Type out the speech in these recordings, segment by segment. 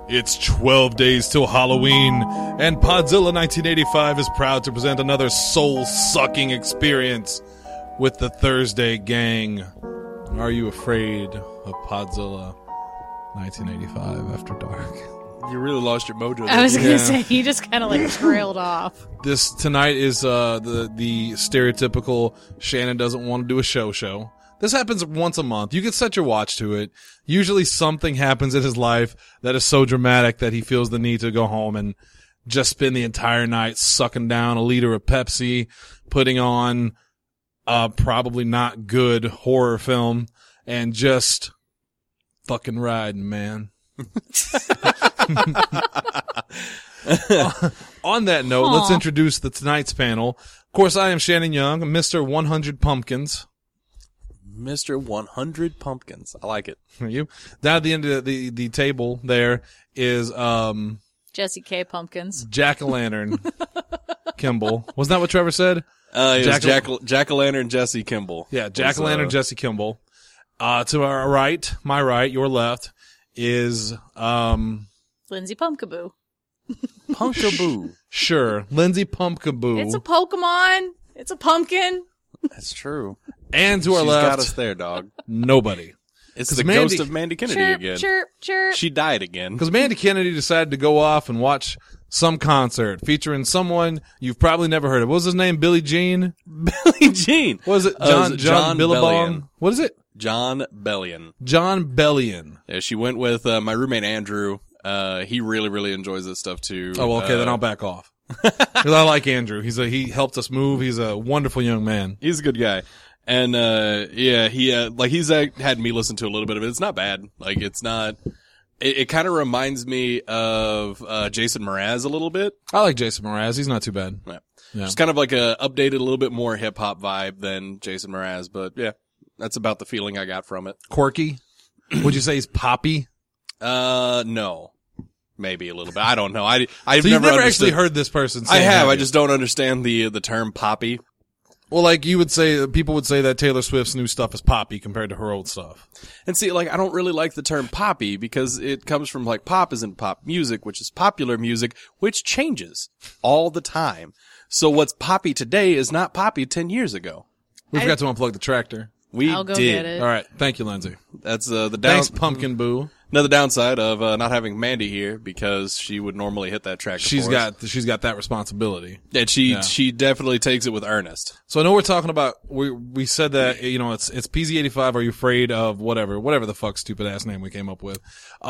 It's 12 days till Halloween, and Podzilla 1985 is proud to present another soul-sucking experience with the Thursday Gang. Are you afraid of Podzilla 1985 After Dark? You really lost your mojo. I was going to say, you just kind of like trailed off. This tonight is the stereotypical Shannon doesn't want to do a show. This happens once a month. You can set your watch to it. Usually something happens in his life that is so dramatic that he feels the need to go home and just spend the entire night sucking down a liter of Pepsi, putting on a probably not good horror film, and just fucking riding, man. On that note, let's introduce tonight's panel. Of course, I am Shannon Young, Mr. 100 Pumpkins. Mr. 100 Pumpkins. I like it. You down at the end of the table there is Jesse K. Pumpkins. Jack-o'-lantern Kimball. Wasn't that what Trevor said? Jack-o'-lantern Jesse Kimball. Yeah, Jack-o'-lantern Jesse Kimball. To our right, my right, your left is Lindsay Pumpkaboo. Pumpkaboo. Sure, Lindsay Pumpkaboo. It's a Pokemon. It's a pumpkin. That's true. And to our She's left, got us there, dog. Nobody. It's the ghost of Mandy Kennedy Chirp, again. chirp, chirp. She died again. Because Mandy Kennedy decided to go off and watch some concert featuring someone you've probably never heard of. What was his name? Billie Jean? Billie Jean. What was it? John Billabong? Bellion. What is it? John Bellion. John Bellion. Yeah, she went with my roommate Andrew. He really, really enjoys this stuff too. Oh, well, okay, then I'll back off. Because I like Andrew. He helped us move. He's a wonderful young man. He's a good guy. And, he's had me listen to a little bit of it. It's not bad. Like, it's not, it kind of reminds me of, Jason Mraz a little bit. I like Jason Mraz. He's not too bad. Yeah. Yeah. Just kind of like a updated, a little bit more hip hop vibe than Jason Mraz. But yeah, that's about the feeling I got from it. Quirky? Would you say he's poppy? No. Maybe a little bit. I don't know. I've so you've never understood. actually heard this person say I have. that. I just don't understand the term poppy. Well, like you would say, people would say that Taylor Swift's new stuff is poppy compared to her old stuff. And see, like, I don't really like the term poppy because it comes from, like, pop isn't pop music, which is popular music, which changes all the time. So what's poppy today is not poppy 10 years ago. We forgot to unplug the tractor. We I'll go did. get it. All right. Thank you, Lindsay. That's the Thanks, Pumpkin Boo. Another downside of not having Mandy here because she would normally hit that tractor. She's for us. got that responsibility. And she definitely takes it with earnest. So I know we're talking about, we said that, it's PZ85, are you afraid of whatever the fuck stupid ass name we came up with.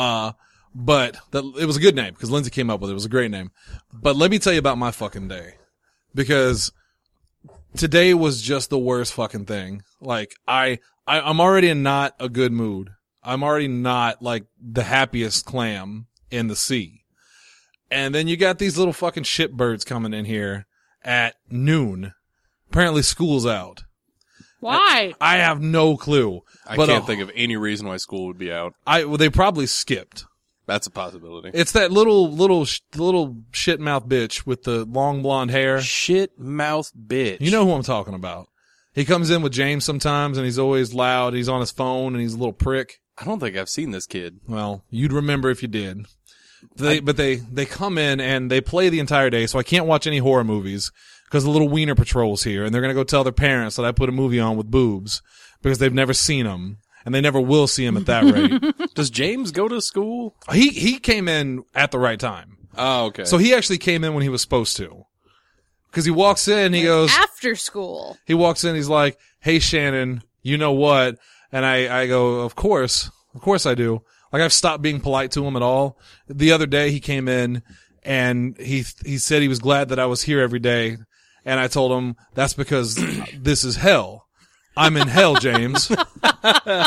But it was a good name because Lindsay came up with it. It was a great name. But let me tell you about my fucking day. Because today was just the worst fucking thing. Like, I'm already in not a good mood. I'm already not like the happiest clam in the sea. And then you got these little fucking shitbirds coming in here at noon. Apparently school's out. Why? I have no clue. I can't think of any reason why school would be out. They probably skipped. That's a possibility. It's that little shit mouth bitch with the long blonde hair. Shit mouth bitch. You know who I'm talking about. He comes in with James sometimes and he's always loud. He's on his phone and he's a little prick. I don't think I've seen this kid. Well, you'd remember if you did. But they come in and they play the entire day, so I can't watch any horror movies because the little Wiener Patrol's here, and they're gonna go tell their parents that I put a movie on with boobs because they've never seen them, and they never will see them at that rate. Does James go to school? He came in at the right time. Oh, okay. So he actually came in when he was supposed to. Because he walks in, he goes... After school. He walks in, he's like, hey, Shannon, you know what? And I go, of course I do. Like, I've stopped being polite to him at all. The other day, he came in, and he said he was glad that I was here every day. And I told him, that's because this is hell. I'm in hell, James. And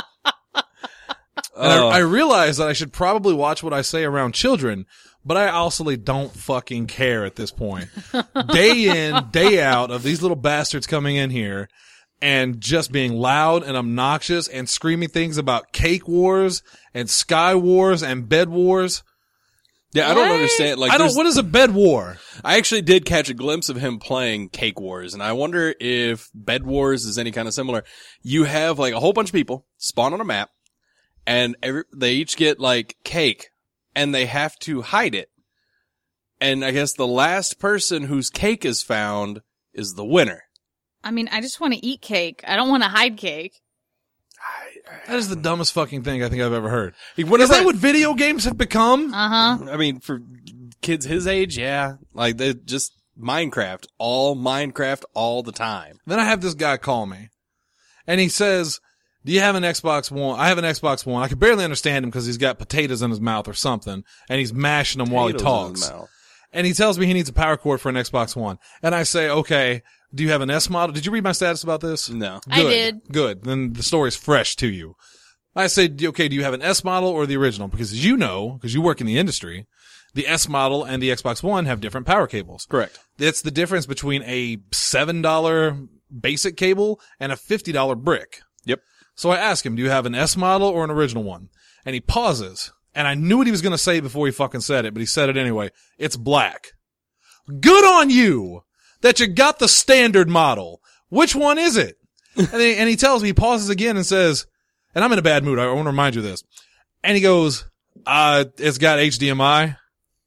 I realized that I should probably watch what I say around children, but I also don't fucking care at this point. Day in, day out of these little bastards coming in here and just being loud and obnoxious and screaming things about cake wars and sky wars and bed wars. Yeah, I don't understand. Like, what is a bed war? I actually did catch a glimpse of him playing Cake Wars, and I wonder if Bed Wars is any kind of similar. You have like a whole bunch of people spawn on a map, and they each get like cake, and they have to hide it. And I guess the last person whose cake is found is the winner. I mean, I just want to eat cake. I don't want to hide cake. That is the dumbest fucking thing I think I've ever heard. Whenever Is that what video games have become? Uh-huh. I mean, for kids his age, yeah. Like, they just Minecraft all the time. Then I have this guy call me, and he says, do you have an Xbox One? I have an Xbox One. I could barely understand him because he's got potatoes in his mouth or something, and he's mashing them while he Potatoes in his talks. mouth. And he tells me he needs a power cord for an Xbox One. And I say, okay, do you have an S model? Did you read my status about this? No. I did. Good. Then the story's fresh to you. I say, okay, do you have an S model or the original? Because as you know, because you work in the industry, the S model and the Xbox One have different power cables. Correct. It's the difference between a $7 basic cable and a $50 brick. Yep. So I ask him, do you have an S model or an original one? And he pauses. And I knew what he was going to say before he fucking said it, but he said it anyway. It's black. Good on you that you got the standard model. Which one is it? And he tells me, he pauses again and says, and I'm in a bad mood. I want to remind you of this. And he goes, it's got HDMI.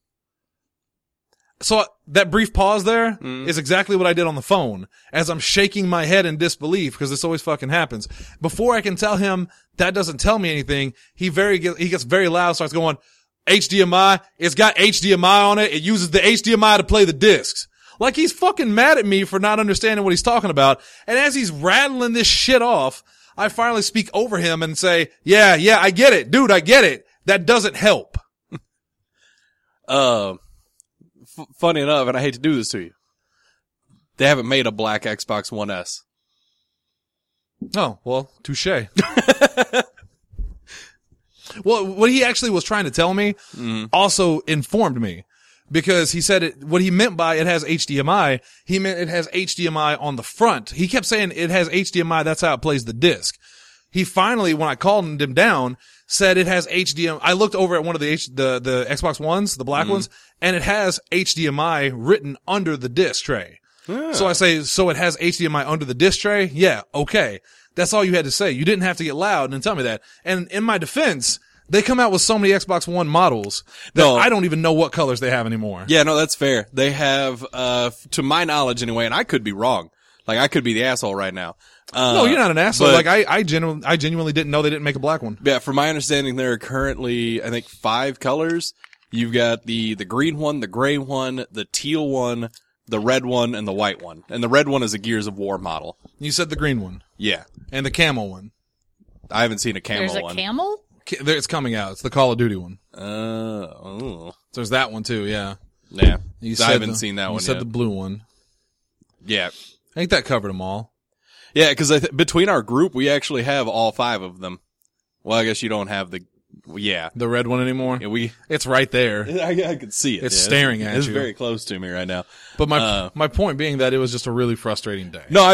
So that brief pause there is exactly what I did on the phone as I'm shaking my head in disbelief because this always fucking happens. Before I can tell him that doesn't tell me anything, he gets very loud, starts going, HDMI, it's got HDMI on it. It uses the HDMI to play the discs. Like he's fucking mad at me for not understanding what he's talking about. And as he's rattling this shit off, I finally speak over him and say, yeah, I get it. Dude, I get it. That doesn't help. Funny enough, and I hate to do this to you, they haven't made a black Xbox One S. Oh, well, touche. Well, what he actually was trying to tell me also informed me because he said what he meant by it has HDMI, he meant it has HDMI on the front. He kept saying it has HDMI. That's how it plays the disc. He finally, when I called him down, said it has HDMI. I looked over at one of the Xbox Ones, the black ones, and it has HDMI written under the disc tray. Yeah. So I say, so it has HDMI under the disc tray? Yeah, okay. That's all you had to say. You didn't have to get loud and tell me that. And in my defense, they come out with so many Xbox One models that I don't even know what colors they have anymore. Yeah, no, that's fair. They have, to my knowledge anyway, and I could be wrong. Like, I could be the asshole right now. No, you're not an asshole. but- Like, I genuinely didn't know they didn't make a black one. Yeah, from my understanding, there are currently, I think, 5 colors. You've got the green one, the gray one, the teal one, the red one, and the white one. And the red one is a Gears of War model. You said the green one. Yeah. And the camel one. I haven't seen a camo There's a one. camel? It's coming out. It's the Call of Duty one. Oh. So there's that one too, yeah. Yeah. You I said haven't seen that one You said yet. the blue one. Yeah. I think that covered them all. Yeah, because between our group, we actually have all 5 of them. Well, I guess you don't have the, yeah. The red one anymore? Yeah, It's right there. I could see it. It's yeah. staring at It's you. very close to me right now. But my point being that it was just a really frustrating day. No,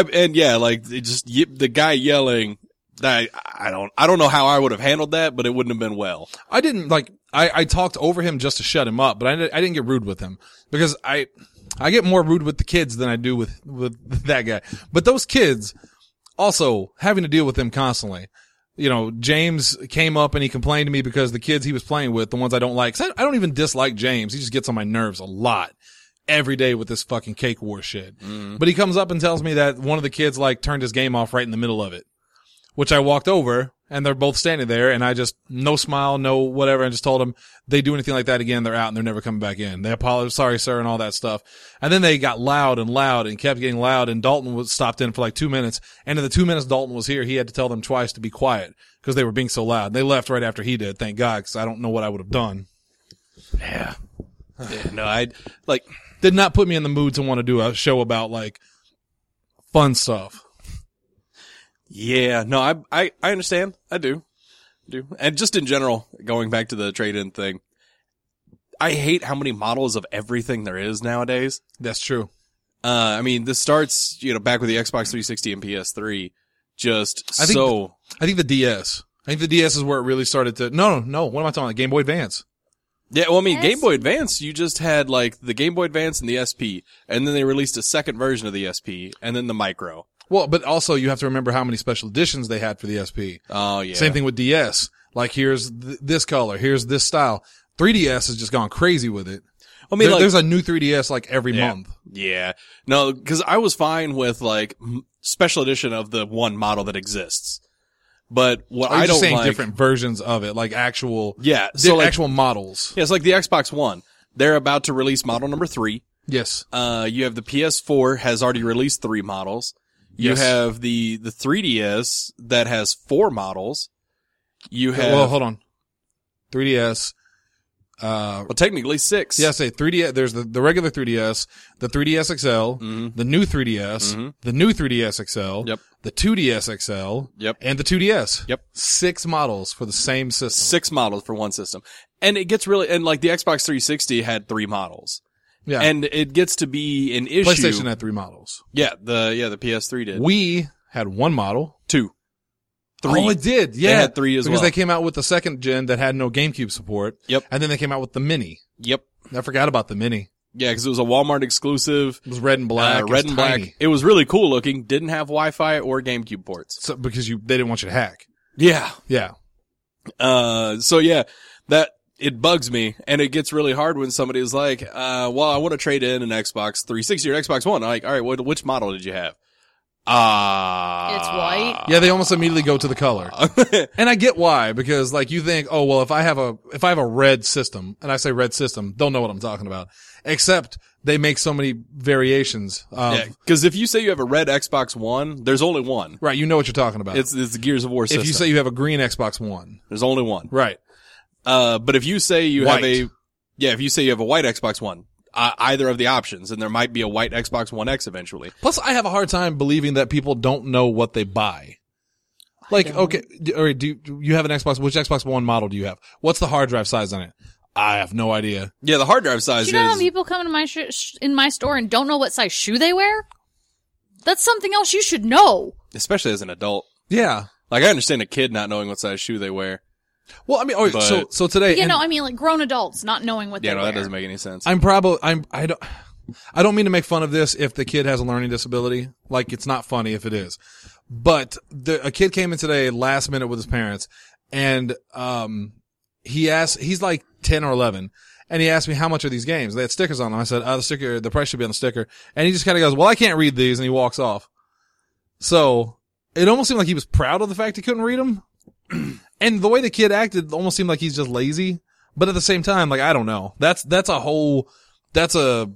the guy yelling, I don't know how I would have handled that, but it wouldn't have been well. I didn't I talked over him just to shut him up, but I didn't get rude with him because I get more rude with the kids than I do with that guy. But those kids also having to deal with them constantly. You know, James came up and he complained to me because the kids he was playing with, the ones I don't like, 'cause I don't even dislike James. He just gets on my nerves a lot every day with this fucking cake war shit. But he comes up and tells me that one of the kids turned his game off right in the middle of it, which I walked over and they're both standing there and I just, no smile, no whatever, and just told them they do anything like that again, they're out and they're never coming back in. They apologize, sorry sir, and all that stuff. And then they got loud and kept getting loud and Dalton was stopped in for 2 minutes. And in the 2 minutes Dalton was here, he had to tell them twice to be quiet because they were being so loud. They left right after he did, thank God, because I don't know what I would have done. Yeah. No, Did not put me in the mood to want to do a show about fun stuff. yeah, no, I understand. I do. And just in general, going back to the trade-in thing, I hate how many models of everything there is nowadays. That's true. I mean, this starts, back with the Xbox 360 and PS3. I think the DS. I think the DS is where it really started to. No. What am I talking about? Game Boy Advance. Yeah, well, I mean, Yes. Game Boy Advance, you just had the Game Boy Advance and the SP, and then they released a second version of the SP, and then the Micro. Well, but also you have to remember how many special editions they had for the SP. Oh, yeah. Same thing with DS. Here's this color, here's this style. 3DS has just gone crazy with it. I mean, There's a new 3DS like every Yeah. month. Yeah. No, because I was fine with like special edition of the one model that exists. But what Are you I just don't saying like, different versions of it, like actual, yeah, so like, actual models? yeah, it's like the Xbox One. They're about to release model number 3. Yes. You have the PS4 has already released 3 models. You Yes. have the 3DS that has 4 models. You have, Well, hold on. 3DS. well, technically 6. Yeah, say 3DS. There's the regular 3DS, the 3DS XL, the new 3DS, the new 3DS XL, Yep. the 2DS XL, Yep. and the 2DS. Yep. 6 models for the same system. 6 models for one system. And it gets really, and like the Xbox 360 had 3 models. Yeah. And it gets to be an issue. PlayStation had 3 models. Yeah, the PS3 did. We had 1 model. 2. 3. Oh, it did. Yeah. They had 3 as because well. they came out with the second gen that had no GameCube support. Yep. And then they came out with the Mini. Yep. I forgot about the Mini. Yeah, because it was a Walmart exclusive. It was red and black. It was red and black. tiny. It was really cool looking. Didn't have Wi-Fi or GameCube ports. So, because they didn't want you to hack. Yeah. Yeah. So yeah, that, it bugs me, and it gets really hard when somebody's like, well, I want to trade in an Xbox 360 or Xbox One. I'm like, all right, which model did you have? It's white. Yeah, they almost immediately go to the color. And I get why, because like you think, oh, well, if I have a red system, and I say red system, they'll know what I'm talking about. Except they make so many variations. Yeah, because if you say you have a red Xbox One, there's only one. Right, you know what you're talking about. It's the Gears of War system. If you say you have a green Xbox One. there's only one. Right. But if you say you White. if you say you have a white Xbox One, either of the options, and there might be a white Xbox One X eventually. Plus, I have a hard time believing that people don't know what they buy. Like, okay, all right, do you have an Xbox? Which Xbox One model do you have? What's the hard drive size on it? I have no idea. Yeah, the hard drive size Do you know how is. people come into my in my store and don't know what size shoe they wear? That's something else you should know. Especially as an adult. Yeah. Like, I understand a kid not knowing what size shoe they wear. Well, I mean, all right, But- so today, You and know, I mean, like grown adults not knowing what Yeah, they no, wear. that doesn't make any sense. I don't mean to make fun of this if the kid has a learning disability. Like, it's not funny if it is. But a kid came in today last minute with his parents, and he's like 10 or 11, and he asked me how much are these games. They had stickers on them. I said, the price should be on the sticker. And he just kind of goes, well, I can't read these, and he walks off. So it almost seemed like he was proud of the fact he couldn't read them. And the way the kid acted almost seemed like he's just lazy. But at the same time, like, I don't know. That's a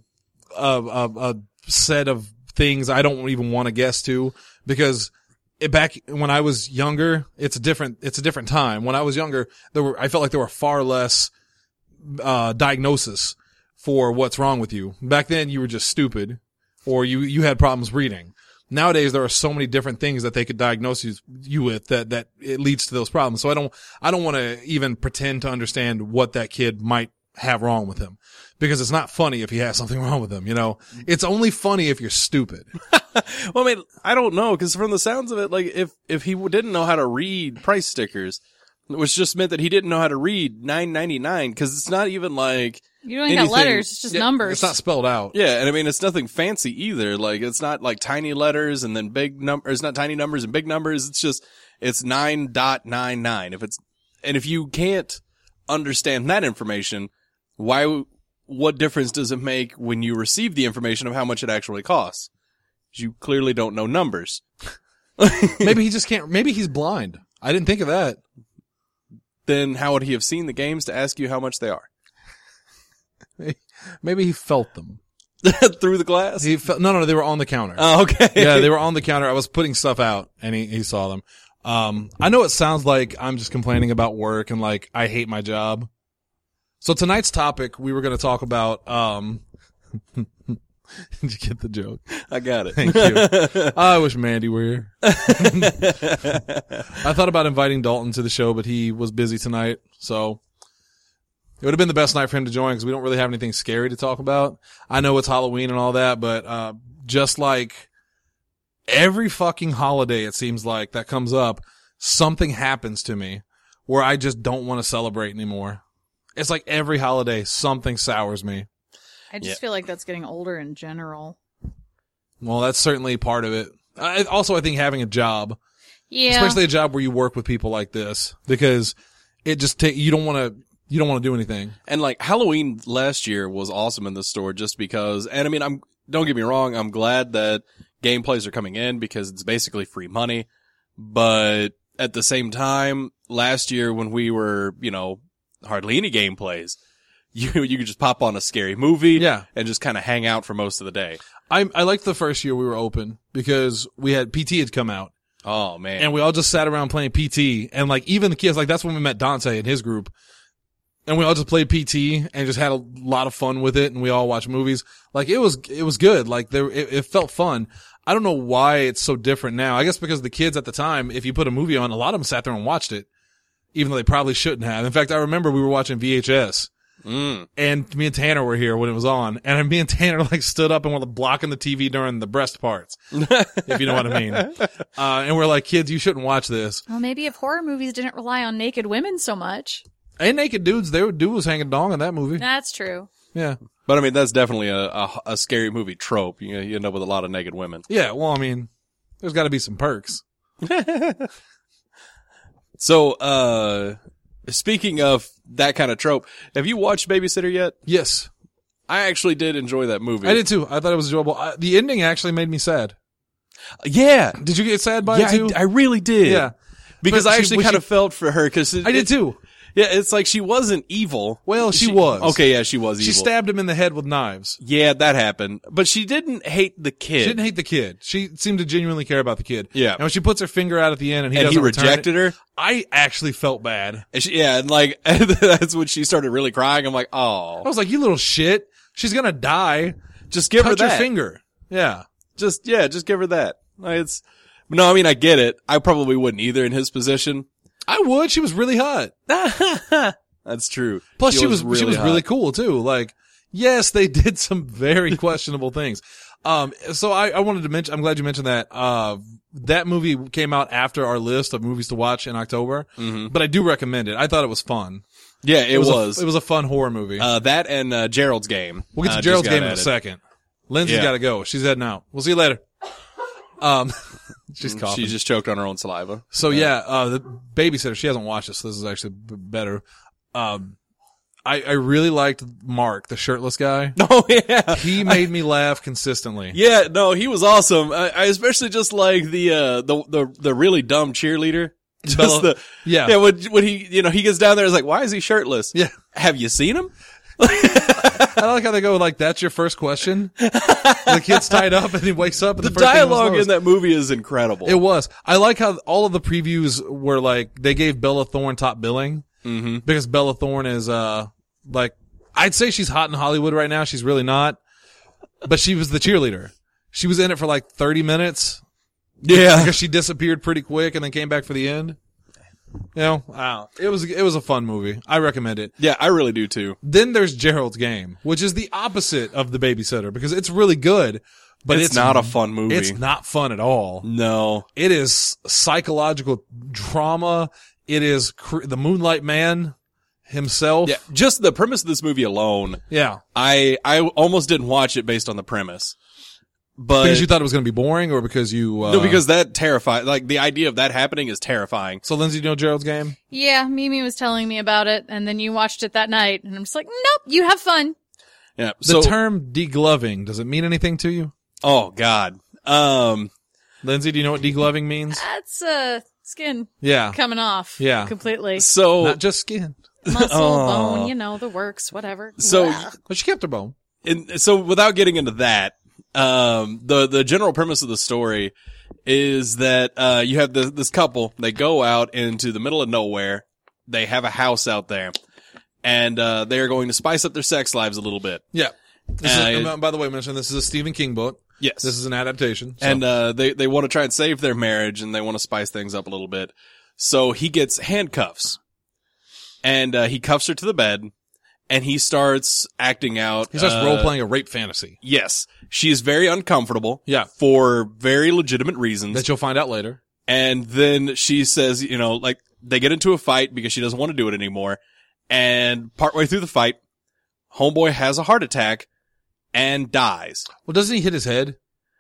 set of things I don't even want to guess to, because back when I was younger, it's a different time. When I was younger, I felt like there were far less, diagnosis for what's wrong with you. Back then, you were just stupid, or you had problems reading. Nowadays, there are so many different things that they could diagnose you with that it leads to those problems. So I don't want to even pretend to understand what that kid might have wrong with him, because it's not funny if he has something wrong with him. You know, it's only funny if you're stupid. Well, I mean, I don't know, because from the sounds of it, like, if he didn't know how to read price stickers, which just meant that he didn't know how to read $9.99, because it's not even like, You don't even got anything- letters. It's just numbers. It's not spelled out. yeah, and I mean, it's nothing fancy either. Like, it's not like tiny letters and then big numbers. It's not tiny numbers and big numbers. It's 9.99. If you can't understand that information, what difference does it make when you receive the information of how much it actually costs? You clearly don't know numbers. Maybe he just can't. Maybe he's blind. I didn't think of that. Then how would he have seen the games to ask you how much they are? Maybe he felt them. Through the glass? No, they were on the counter. Oh, okay. Yeah, they were on the counter. I was putting stuff out, and he saw them. I know it sounds like I'm just complaining about work and like I hate my job. So tonight's topic, we were going to talk about. Did you get the joke? I got it. Thank you. I wish Mandy were here. I thought about inviting Dalton to the show, but he was busy tonight, so it would have been the best night for him to join, because we don't really have anything scary to talk about. I know it's Halloween and all that, but just like every fucking holiday, it seems like, that comes up, something happens to me where I just don't want to celebrate anymore. It's like every holiday, something sours me. I just feel like that's getting older in general. Well, that's certainly part of it. Also, I think having a job, Yeah. especially a job where you work with people like this, because it just you don't want to you don't want to do anything. And like Halloween last year was awesome in the store just because, and I mean, don't get me wrong, I'm glad that gameplays are coming in because it's basically free money. But at the same time, last year when we were, hardly any gameplays, you could just pop on a scary movie Yeah. and just kind of hang out for most of the day. I liked the first year we were open because we had PT had come out. Oh man. And we all just sat around playing PT, and like even the kids, like that's when we met Dante and his group, and we all just played PT and just had a lot of fun with it, and we all watched movies. Like it was good. Like it felt fun. I don't know why it's so different now. I guess because the kids at the time, if you put a movie on, a lot of them sat there and watched it, even though they probably shouldn't have. In fact, I remember we were watching VHS. And me and Tanner were here when it was on, and me and Tanner like stood up and were blocking the TV during the breast parts, if you know what I mean. And we're like, kids, you shouldn't watch this. Well, maybe if horror movies didn't rely on naked women so much. And naked dudes, dude was hanging dong in that movie. That's true. Yeah. But I mean, that's definitely a scary movie trope. You end up with a lot of naked women. Yeah. Well, I mean, there's got to be some perks. So, speaking of that kind of trope, have you watched Babysitter yet? Yes. I actually did enjoy that movie. I did too. I thought it was enjoyable. The ending actually made me sad. Yeah. Did you get sad by it too? I really did. Yeah. Because But I actually kind of felt for her because I did too. Yeah, it's like she wasn't evil. Well, she was. Okay, yeah, she was evil. She stabbed him in the head with knives. Yeah, that happened. But she didn't hate the kid. She didn't hate the kid. She seemed to genuinely care about the kid. Yeah. And when she puts her finger out at the end and he and he doesn't return rejected it, her. I actually felt bad. And and like, that's when she started really crying. I'm like, oh. I was like, you little shit. She's gonna die. Just give her Touch that. her finger. Yeah. Just give her that. Like, no, I mean, I get it. I probably wouldn't either in his position. I would. She was really hot. That's true. Plus, she was really hot. cool too. Like, yes, they did some very questionable things. So I wanted to mention, I'm glad you mentioned that. That movie came out after our list of movies to watch in October, but I do recommend it. I thought it was fun. Yeah, it was. It was a fun horror movie. That and Gerald's Game. We'll get to Gerald's just got Game in a added. second. Lindsay's Yeah. got to go. She's heading out. We'll see you later. She's coughing. She just choked on her own saliva. So the Babysitter, she hasn't watched it, so this is actually better. I really liked Mark, the shirtless guy. Oh yeah. He made me laugh consistently. Yeah, no, he was awesome. I especially just like the really dumb cheerleader. Just Yeah. when he, he gets down there, it's like, why is he shirtless? Yeah. Have you seen him? I like how they go like, that's your first question. The kid's tied up and he wakes up and The the first thing he dialogue knows. in that movie is incredible. It was. I like how all of the previews were like, they gave Bella Thorne top billing. Mm-hmm. Because Bella Thorne is, like, I'd say she's hot in Hollywood right now. She's really not. But she was the cheerleader. She was in it for like 30 minutes. Yeah. Because she disappeared pretty quick and then came back for the end. Wow. It was a fun movie. I recommend it. Yeah, I really do too. Then there's Gerald's Game, which is the opposite of The Babysitter because it's really good, but it's not a fun movie. It's not fun at all. No. It is psychological drama. It is the Moonlight Man himself. Yeah, just the premise of this movie alone. Yeah. I almost didn't watch it based on the premise. But Because you thought it was going to be boring or because you... no, because that terrified, like the idea of that happening is terrifying. So Lindsay, do you know Gerald's Game? Yeah, Mimi was telling me about it, and then you watched it that night, and I'm just like, nope, you have fun. Yeah. The term degloving, does it mean anything to you? Oh God. Lindsay, do you know what degloving means? That's, skin Yeah. coming off. Yeah. Completely. So Not just skin. Muscle, Oh. bone, the works, whatever. So- Ugh. But she kept her bone. without getting into that, the general premise of the story is that, you have this couple, they go out into the middle of nowhere. They have a house out there and, they are going to spice up their sex lives a little bit. Yeah. By the way, mention this is a Stephen King book. Yes. This is an adaptation. So. And, they want to try and save their marriage and they want to spice things up a little bit. So he gets handcuffs and, he cuffs her to the bed and he starts acting out. He starts role-playing a rape fantasy. Yes. She is very uncomfortable. Yeah. For very legitimate reasons. That you'll find out later. And then she says, like they get into a fight because she doesn't want to do it anymore. And partway through the fight, homeboy has a heart attack and dies. Well, doesn't he hit his head?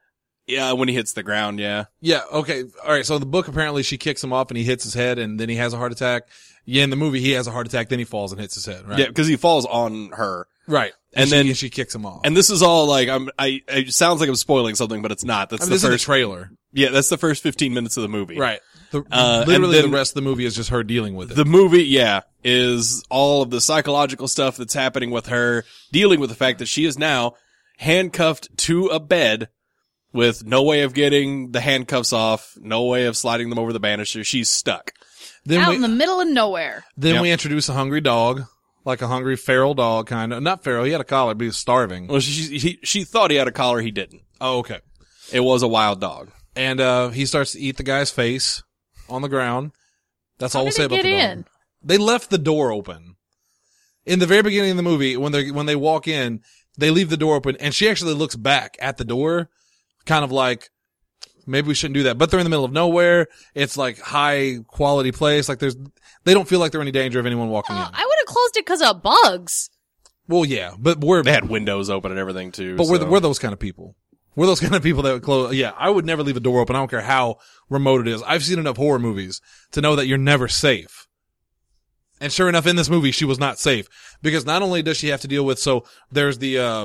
Yeah, when he hits the ground, yeah. Yeah, okay. All right, so in the book, apparently she kicks him off and he hits his head and then he has a heart attack. Yeah, in the movie, he has a heart attack, then he falls and hits his head, right? Yeah, because he falls on her. Right. And she, then she kicks him off. And this is all like, it sounds like I'm spoiling something, but it's not. That's this is the trailer. Yeah, that's the first 15 minutes of the movie. Right. and Literally then the rest of the movie is just her dealing with it. The movie, yeah, is all of the psychological stuff that's happening with her, dealing with the fact that she is now handcuffed to a bed with no way of getting the handcuffs off, no way of sliding them over the banister. She's stuck. Out in the middle of nowhere. Then we introduce a hungry dog, like a hungry feral dog, kind of. Not feral, he had a collar, but he was starving. Well, she thought he had a collar, he didn't. Oh, okay. It was a wild dog. And he starts to eat the guy's face on the ground. That's all we'll say about the dog. They left the door open. In the very beginning of the movie, when they walk in, they leave the door open, and she actually looks back at the door, kind of like, maybe we shouldn't do that. But they're in the middle of nowhere. It's like high quality place. Like they don't feel like they're in any danger of anyone walking in. I would have closed it because of bugs. Well, yeah, but they had windows open and everything too. But we're those kind of people. We're those kind of people that would close. Yeah, I would never leave a door open. I don't care how remote it is. I've seen enough horror movies to know that you're never safe. And sure enough, in this movie, she was not safe because not only does she have to deal with, so there's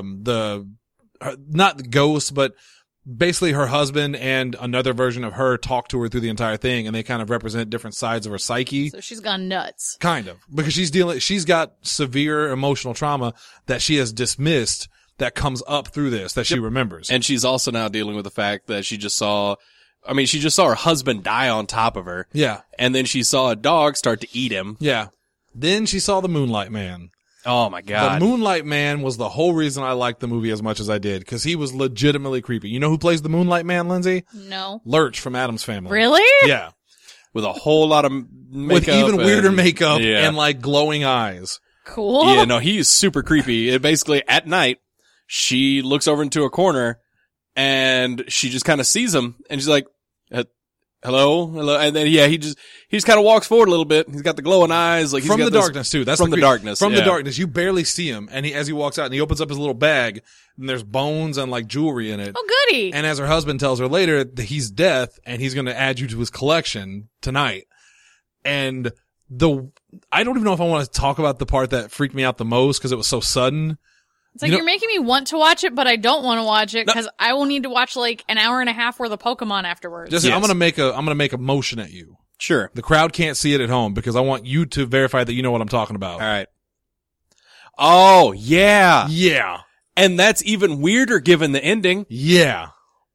not the ghost, but basically her husband and another version of her talk to her through the entire thing, and they kind of represent different sides of her psyche. So she's gone nuts. Kind of. Because she's got severe emotional trauma that she has dismissed that comes up through this that she remembers. And she's also now dealing with the fact that she just saw her husband die on top of her. Yeah. And then she saw a dog start to eat him. Yeah. Then she saw the Moonlight Man. Oh my God. The Moonlight Man was the whole reason I liked the movie as much as I did, because he was legitimately creepy. You know who plays the Moonlight Man, Lindsay? No. Lurch from Addams Family. Really? Yeah. With a whole lot of makeup. With even weirder makeup and like glowing eyes. Cool. Yeah, no, he is super creepy. It basically, at night, she looks over into a corner and she just kind of sees him and she's like, hello. And then, he just kind of walks forward a little bit. He's got the glowing eyes. Like, from the darkness too. That's from the darkness. From the darkness. You barely see him. And as he walks out and he opens up his little bag and there's bones and like jewelry in it. Oh, goody. And as her husband tells her later that he's death and he's going to add you to his collection tonight. And I don't even know if I want to talk about the part that freaked me out the most because it was so sudden. It's like you're making me want to watch it, but I don't want to watch it because I will need to watch like an hour and a half worth of Pokemon afterwards. Just, yes. I'm gonna make a motion at you. Sure. The crowd can't see it at home because I want you to verify that you know what I'm talking about. All right. Oh, yeah. Yeah. And that's even weirder given the ending. Yeah.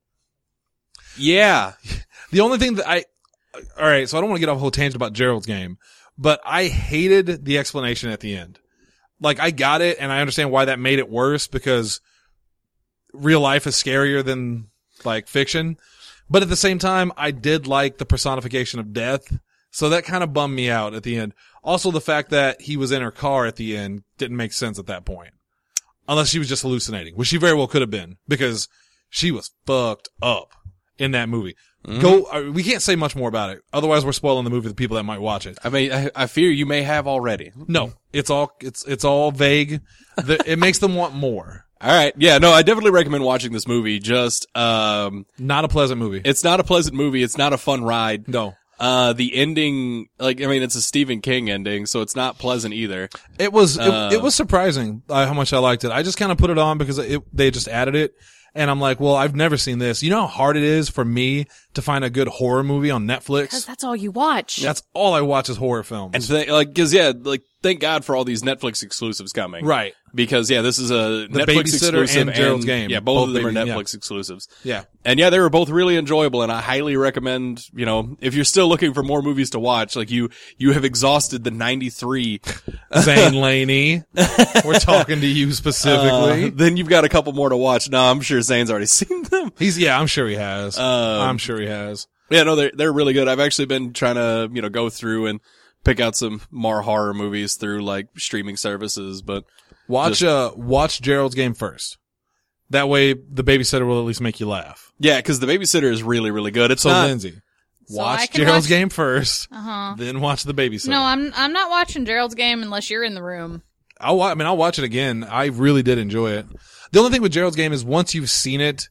Yeah. The only thing that all right, so I don't want to get off a whole tangent about Gerald's Game, but I hated the explanation at the end. Like, I got it, and I understand why that made it worse, because real life is scarier than, like, fiction. But at the same time, I did like the personification of death, so that kind of bummed me out at the end. Also, the fact that he was in her car at the end didn't make sense at that point. Unless she was just hallucinating, which she very well could have been, because she was fucked up in that movie. Mm-hmm. We can't say much more about it. Otherwise, we're spoiling the movie for the people that might watch it. I mean, I fear you may have already. No, it's all vague. It makes them want more. All right. Yeah, no, I definitely recommend watching this movie. Just, not a pleasant movie. It's not a pleasant movie. It's not a fun ride. No. The ending, it's a Stephen King ending, so it's not pleasant either. It was surprising how much I liked it. I just kind of put it on because they just added it. And I'm like, well, I've never seen this. You know how hard it is for me to find a good horror movie on Netflix? Because that's all you watch. That's all I watch is horror films. And thank God for all these Netflix exclusives coming. Right. Because, this is a The Netflix Babysitter exclusive. and Gerald's Game. Yeah, both of them are Netflix exclusives. Yeah. And they were both really enjoyable, and I highly recommend, if you're still looking for more movies to watch, like you have exhausted the 93. Zane Laney. We're talking to you specifically. Then you've got a couple more to watch. No, I'm sure Zane's already seen them. I'm sure he has. I'm sure he has. Yeah, no, they're really good. I've actually been trying to, go through and pick out some more horror movies through like streaming services, but watch Gerald's Game first. That way the Babysitter will at least make you laugh. Yeah, because the Babysitter is really, really good. It's Lindsay, watch Gerald's Game first, then watch the Babysitter. No, I'm not watching Gerald's Game unless you're in the room. I'll watch it again. I really did enjoy it. The only thing with Gerald's Game is once you've seen it,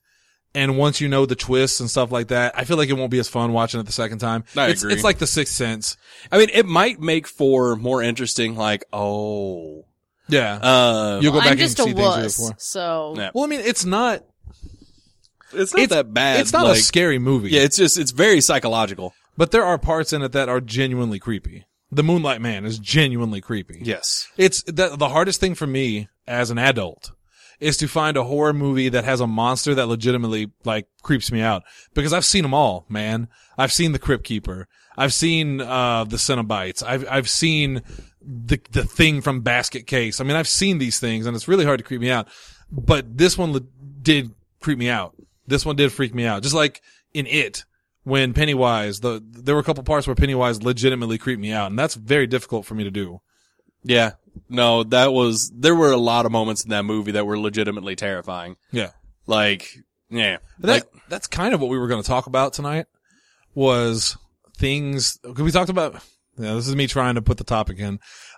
And once you know the twists and stuff like that, I feel like it won't be as fun watching it the second time. I agree. It's like The Sixth Sense. I mean, it might make for more interesting, like, oh. Yeah. You'll go back I'm and just see a things you did wuss, before. so Yeah. Well, I mean, it's not that bad. It's not like, a scary movie. Yeah, it's very psychological. But there are parts in it that are genuinely creepy. The Moonlight Man is genuinely creepy. Yes. It's the hardest thing for me as an adult is to find a horror movie that has a monster that legitimately, like, creeps me out. Because I've seen them all, man. I've seen The Crypt Keeper. I've seen, the Cenobites. I've seen the thing from Basket Case. I mean, I've seen these things and it's really hard to creep me out. But this one did creep me out. This one did freak me out. Just like in It, when Pennywise, there were a couple parts where Pennywise legitimately creeped me out. And that's very difficult for me to do. Yeah. No, there were a lot of moments in that movie that were legitimately terrifying. Yeah. Like, yeah. That's kind of what we were going to talk about tonight was things, cause we talked about, this is me trying to put the topic in.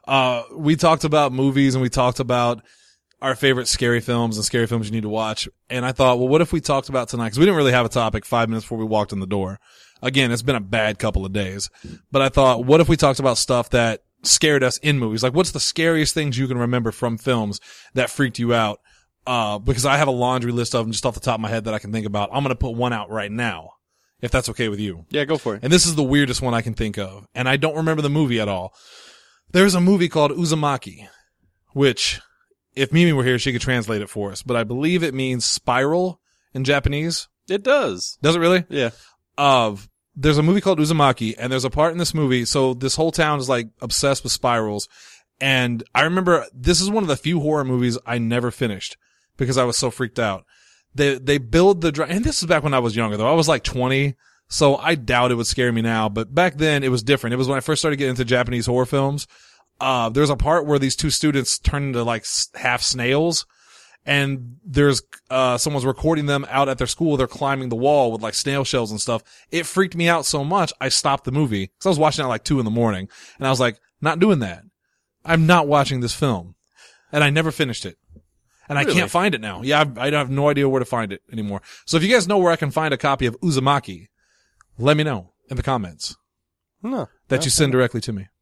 We talked about movies and we talked about our favorite scary films and scary films you need to watch. And I thought, well, what if we talked about tonight? Cause we didn't really have a topic 5 minutes before we walked in the door. Again, it's been a bad couple of days, but I thought, what if we talked about stuff that scared us in movies? Like, what's the scariest things you can remember from films that freaked you out? Because I have a laundry list of them just off the top of my head that I can think about. I'm going to put one out right now, if that's okay with you. Yeah, go for it. And this is the weirdest one I can think of. And I don't remember the movie at all. There's a movie called Uzumaki, which, if Mimi were here, she could translate it for us. But I believe it means spiral in Japanese. It does. Does it really? Yeah. There's a movie called Uzumaki, and there's a part in this movie. So this whole town is like obsessed with spirals. And I remember this is one of the few horror movies I never finished because I was so freaked out. They build and this is back when I was younger though. I was like 20. So I doubt it would scare me now, but back then it was different. It was when I first started getting into Japanese horror films. There's a part where these two students turn into like half snails. And there's, someone's recording them out at their school. They're climbing the wall with like snail shells and stuff. It freaked me out so much. I stopped the movie. Cause I was watching it at like 2 a.m. and I was like, not doing that. I'm not watching this film. And I never finished it. And Really? I can't find it now. Yeah, I have no idea where to find it anymore. So if you guys know where I can find a copy of Uzumaki, let me know in the comments No. that you send directly to me.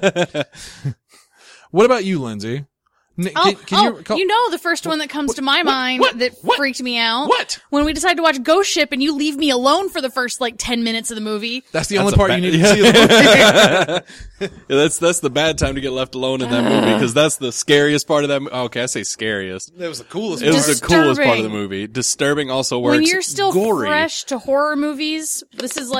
What about you, Lindsay? You know the first one that comes to my mind that freaked me out? What? When we decided to watch Ghost Ship and you leave me alone for the first, 10 minutes of the movie. That's the only part you need to see of the movie. Yeah, that's the bad time to get left alone in that movie because that's the scariest part of that movie. Okay, I say scariest. It was the coolest It part. was the coolest part of the Disturbing. movie. Disturbing also works. When you're still gory. fresh to horror movies, this is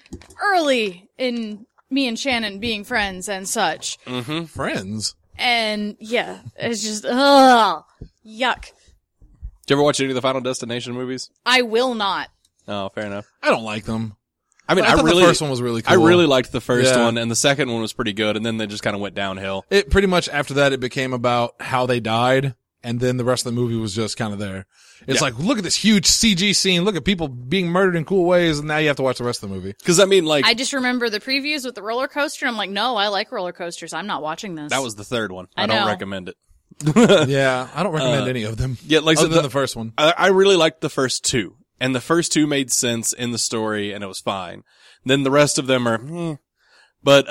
early in me and Shannon being friends and such. Friends. And yeah, it's just, yuck. Did you ever watch any of the Final Destination movies? I will not. Oh, fair enough. I don't like them. I mean, I thought the first one was really cool. I really liked the first Yeah. one, and the second one was pretty good, and then they just kind of went downhill. It pretty much after that, it became about how they died, and then the rest of the movie was just kind of there. It's Yeah. like, look at this huge CG scene. Look at people being murdered in cool ways, and now you have to watch the rest of the movie. Because I mean, I just remember the previews with the roller coaster. I'm like, no, I like roller coasters. I'm not watching this. that was the third one. I I don't know. recommend it. Yeah, I don't recommend any of them. Yeah, like I other said, than the first one. I really liked the first two, and the first two made sense in the story, and it was fine. Then the rest of them are, But,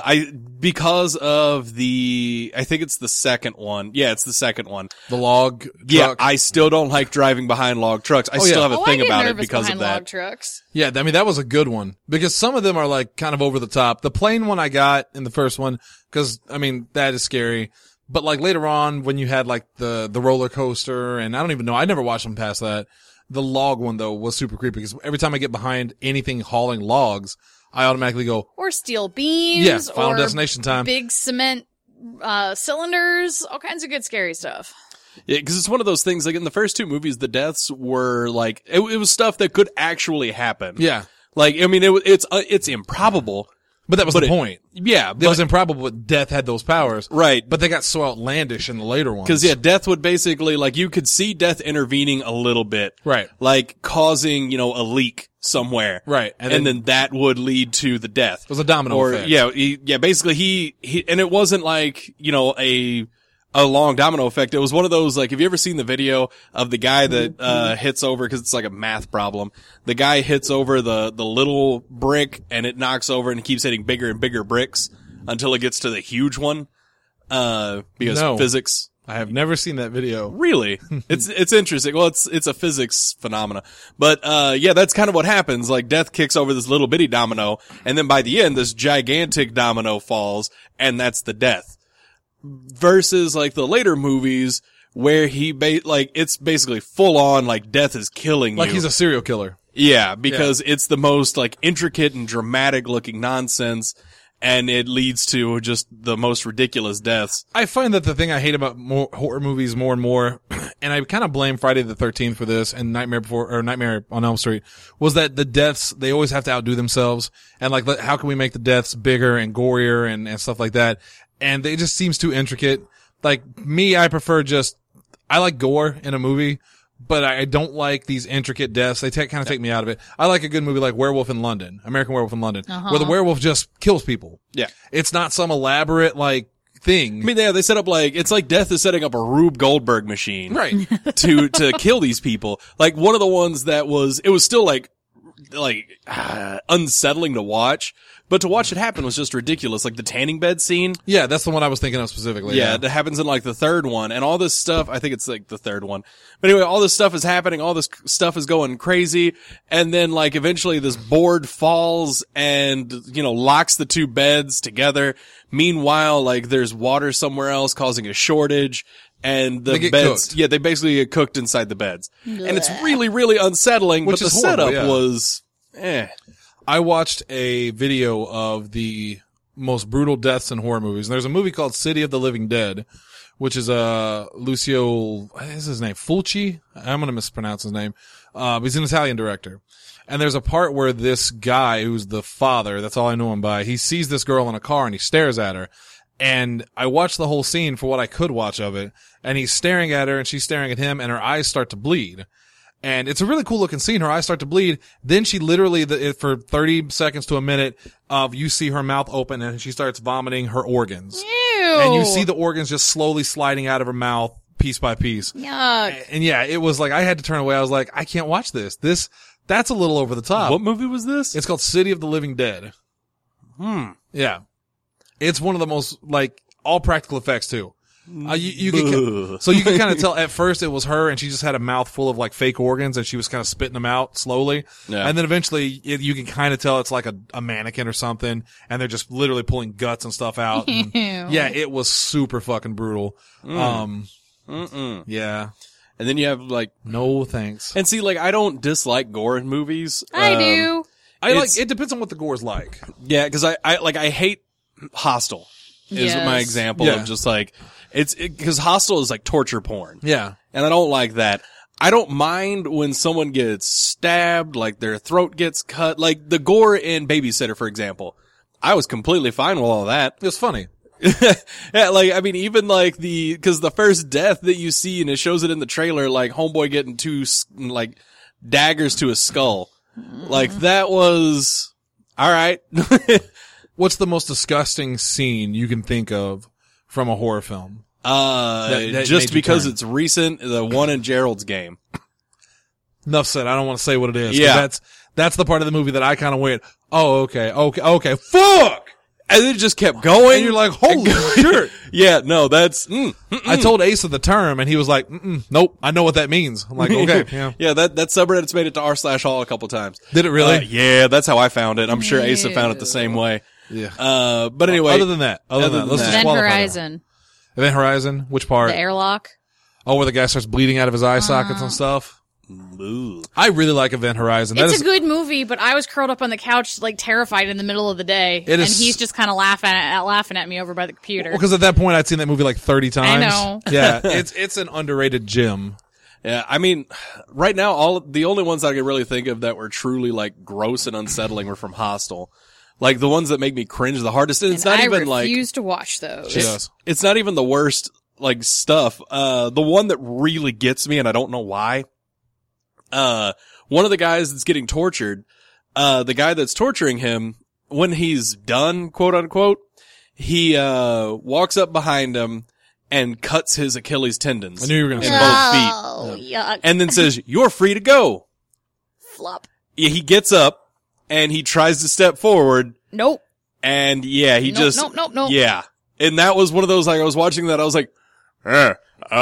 because of I think it's the second one. Yeah, it's the second one. The log Yeah, truck. I still don't like driving behind log trucks. I still yeah. have a I thing get about it nervous because behind of that. log trucks. Yeah, I mean, that was a good one because some of them are kind of over the top. The plane one I got in the first one because, I mean, that is scary. But later on when you had the roller coaster and I don't even know, I never watched them past that. The log one though was super creepy because every time I get behind anything hauling logs, I automatically go, Or steel beams. yeah, Final or Destination time. big cement cylinders. All kinds of good scary stuff. Yeah, because it's one of those things, in the first two movies, the deaths were, it was stuff that could actually happen. Yeah. I mean, it's improbable. But that was the point. Yeah, It was improbable that Death had those powers. right. But they got so outlandish in the later ones. Because, Death would basically, you could see Death intervening a little bit. Right. Causing, a leak somewhere. Right. And then that would lead to the death. It was a domino effect. Yeah, basically he, and it wasn't a a long domino effect. It was one of those, like, have you ever seen the video of the guy that, hits over, cause it's like a math problem. The guy hits over the little brick and it knocks over and keeps hitting bigger and bigger bricks until it gets to the huge one. Because No. physics. I have never seen that video. Really? It's interesting. Well, it's a physics phenomena. But, yeah, that's kind of what happens. Like, death kicks over this little bitty domino, and then by the end, this gigantic domino falls, and that's the death. Versus, like, the later movies, where it's basically full on, like, death is killing Like you. he's a serial killer. Yeah, because it's the most, like, intricate and dramatic looking nonsense, and it leads to just the most ridiculous deaths. I find that the thing I hate about horror movies more and more, and I kind of blame Friday the 13th for this and Nightmare on Elm Street, was that the deaths, they always have to outdo themselves. And like, how can we make the deaths bigger and gorier and stuff like that? And it just seems too intricate. Like me, I like gore in a movie, but I don't like these intricate deaths. They kind of take me out of it. I like a good movie like Werewolf in London, American Werewolf in London, where the werewolf just kills people. Yeah. It's not some elaborate, like, thing. I mean, they set up it's like death is setting up a Rube Goldberg machine. Right. to kill these people. Like, one of the ones it was still unsettling to watch, but to watch it happen was just ridiculous. Like the tanning bed scene. Yeah, that's the one I was thinking of specifically. Yeah, that happens in like the third one, and all this stuff, I think it's like the third one. But anyway, all this stuff is happening, all this stuff is going crazy, and then like eventually this board falls and, locks the two beds together. Meanwhile, like there's water somewhere else causing a shortage. And the They get beds, cooked. yeah, they basically get cooked inside the beds. And it's really, really unsettling, Which but the is horrible, setup yeah. was, I watched a video of the most brutal deaths in horror movies. And there's a movie called City of the Living Dead, which is Lucio, what is his name? Fulci? I'm going to mispronounce his name. He's an Italian director. And there's a part where this guy, who's the father, that's all I know him by, he sees this girl in a car and he stares at her. And I watched the whole scene for what I could watch of it. And he's staring at her and she's staring at him and her eyes start to bleed. And it's a really cool looking scene. Her eyes start to bleed. Then she literally, for 30 seconds to a minute, you see her mouth open and she starts vomiting her organs. Ew. And you see the organs just slowly sliding out of her mouth piece by piece. Yuck. And yeah, it was like, I had to turn away. I was like, I can't watch this. That's a little over the top. what movie was this? It's called City of the Living Dead. Yeah. It's one of the most, like, all practical effects too. You can kind of tell at first it was her and she just had a mouth full of like fake organs and she was kind of spitting them out slowly. Yeah. And then eventually you can kind of tell it's like a mannequin or something and they're just literally pulling guts and stuff out. And, yeah, it was super fucking brutal. Yeah. And then you have like, No thanks. and see, like, I don't dislike gore in movies. I do. It depends on what the gore's like. Yeah, cause I hate Hostel is Yes. my example Yeah. of just like, cause Hostel is like torture porn. Yeah. And I don't like that. I don't mind when someone gets stabbed, like their throat gets cut, like the gore in Babysitter, for example. I was completely fine with all that. It was funny. Yeah, like, I mean, even like cause the first death that you see, and it shows it in the trailer, like homeboy getting two, like, daggers to his skull. Like, that was, alright. What's the most disgusting scene you can think of from a horror film? That Just made you because turn. it's recent, the one in Gerald's Game. Enough said. I don't want to say what it is. 'Cause Yeah. That's the part of the movie that I kind of went, oh, okay, fuck! And it just kept going. And you're like, holy shit. Yeah, no, that's, I told Ace of the term and he was like, nope, I know what that means. I'm like, okay, yeah. Yeah, that subreddit's made it to r/hall a couple times. Did it really? Yeah, that's how I found it. I'm sure Asa found it the same way. Yeah. But anyway. Other than that, let's just Event qualify that. Horizon. Event Horizon, which part? The airlock. Oh, where the guy starts bleeding out of his eye sockets and stuff. Ooh. I really like Event Horizon. That It's is, a good movie, but I was curled up on the couch, like terrified in the middle of the day, It and is- he's just kind of laughing at me over by the computer. because at that point I'd seen that movie like 30 times. know. Yeah, it's an underrated gem. Yeah, I mean, right now, the only ones I could really think of that were truly like gross and unsettling were from Hostel. Like the ones that make me cringe the hardest. And it's And not I even like, refuse to watch those. Yes. it's not even the worst like stuff. The one that really gets me, and I don't know why. One of the guys that's getting tortured, the guy that's torturing him, when he's done, quote unquote, he, walks up behind him and cuts his Achilles tendons I knew you were going in to say both feet. Oh, yuck. And then says, "You're free to go." Flop. Yeah, he gets up and he tries to step forward, Nope. and yeah, he just Nope. yeah. And that was one of those, like, I was watching that, I was like, oh.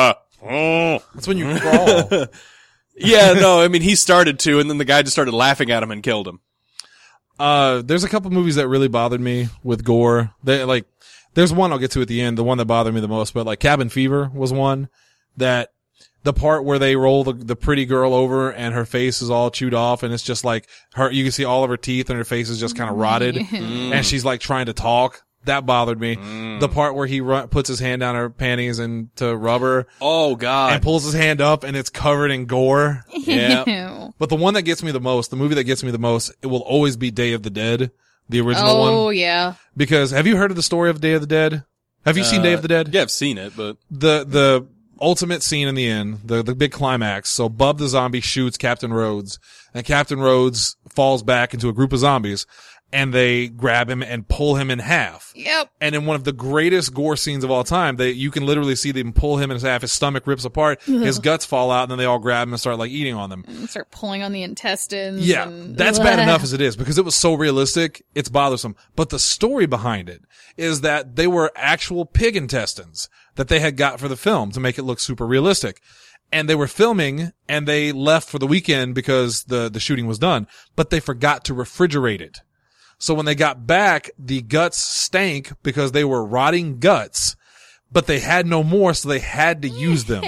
That's when you crawl. Yeah, no, I mean, he started to, and then the guy just started laughing at him and killed him. There's a couple movies that really bothered me with gore. There's one I'll get to at the end, the one that bothered me the most, but like Cabin Fever was one that the part where they roll the pretty girl over and her face is all chewed off and it's just like you can see all of her teeth and her face is just kind of rotted and she's like trying to talk. That bothered me. The part where he puts his hand down her panties and to rub her Oh, God. and pulls his hand up and it's covered in gore. Yeah. Ew. But the one that gets me the most, the movie that gets me the most, it will always be Day of the Dead, the original one. Oh, yeah. Because have you heard of the story of Day of the Dead? Have you seen Day of the Dead? Yeah, I've seen it, but The ultimate scene in the end, the big climax. So Bub the zombie shoots Captain Rhodes, and Captain Rhodes falls back into a group of zombies, and they grab him and pull him in half. Yep. And in one of the greatest gore scenes of all time, you can literally see them pull him in half. His stomach rips apart, his guts fall out, and then they all grab him and start like eating on them. And start pulling on the intestines. Yeah, and, that's bad enough as it is because it was so realistic, it's bothersome. But the story behind it is that they were actual pig intestines that they had got for the film to make it look super realistic. And they were filming and they left for the weekend because the shooting was done, but they forgot to refrigerate it. So when they got back, the guts stank because they were rotting guts, but they had no more, so they had to use them.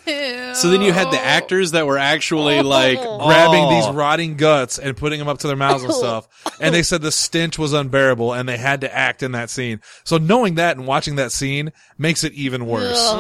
so then you had the actors that were actually like Grabbing oh. these rotting guts and putting them up to their mouths and stuff. And they said the stench was unbearable and they had to act in that scene. So knowing that and watching that scene makes it even worse.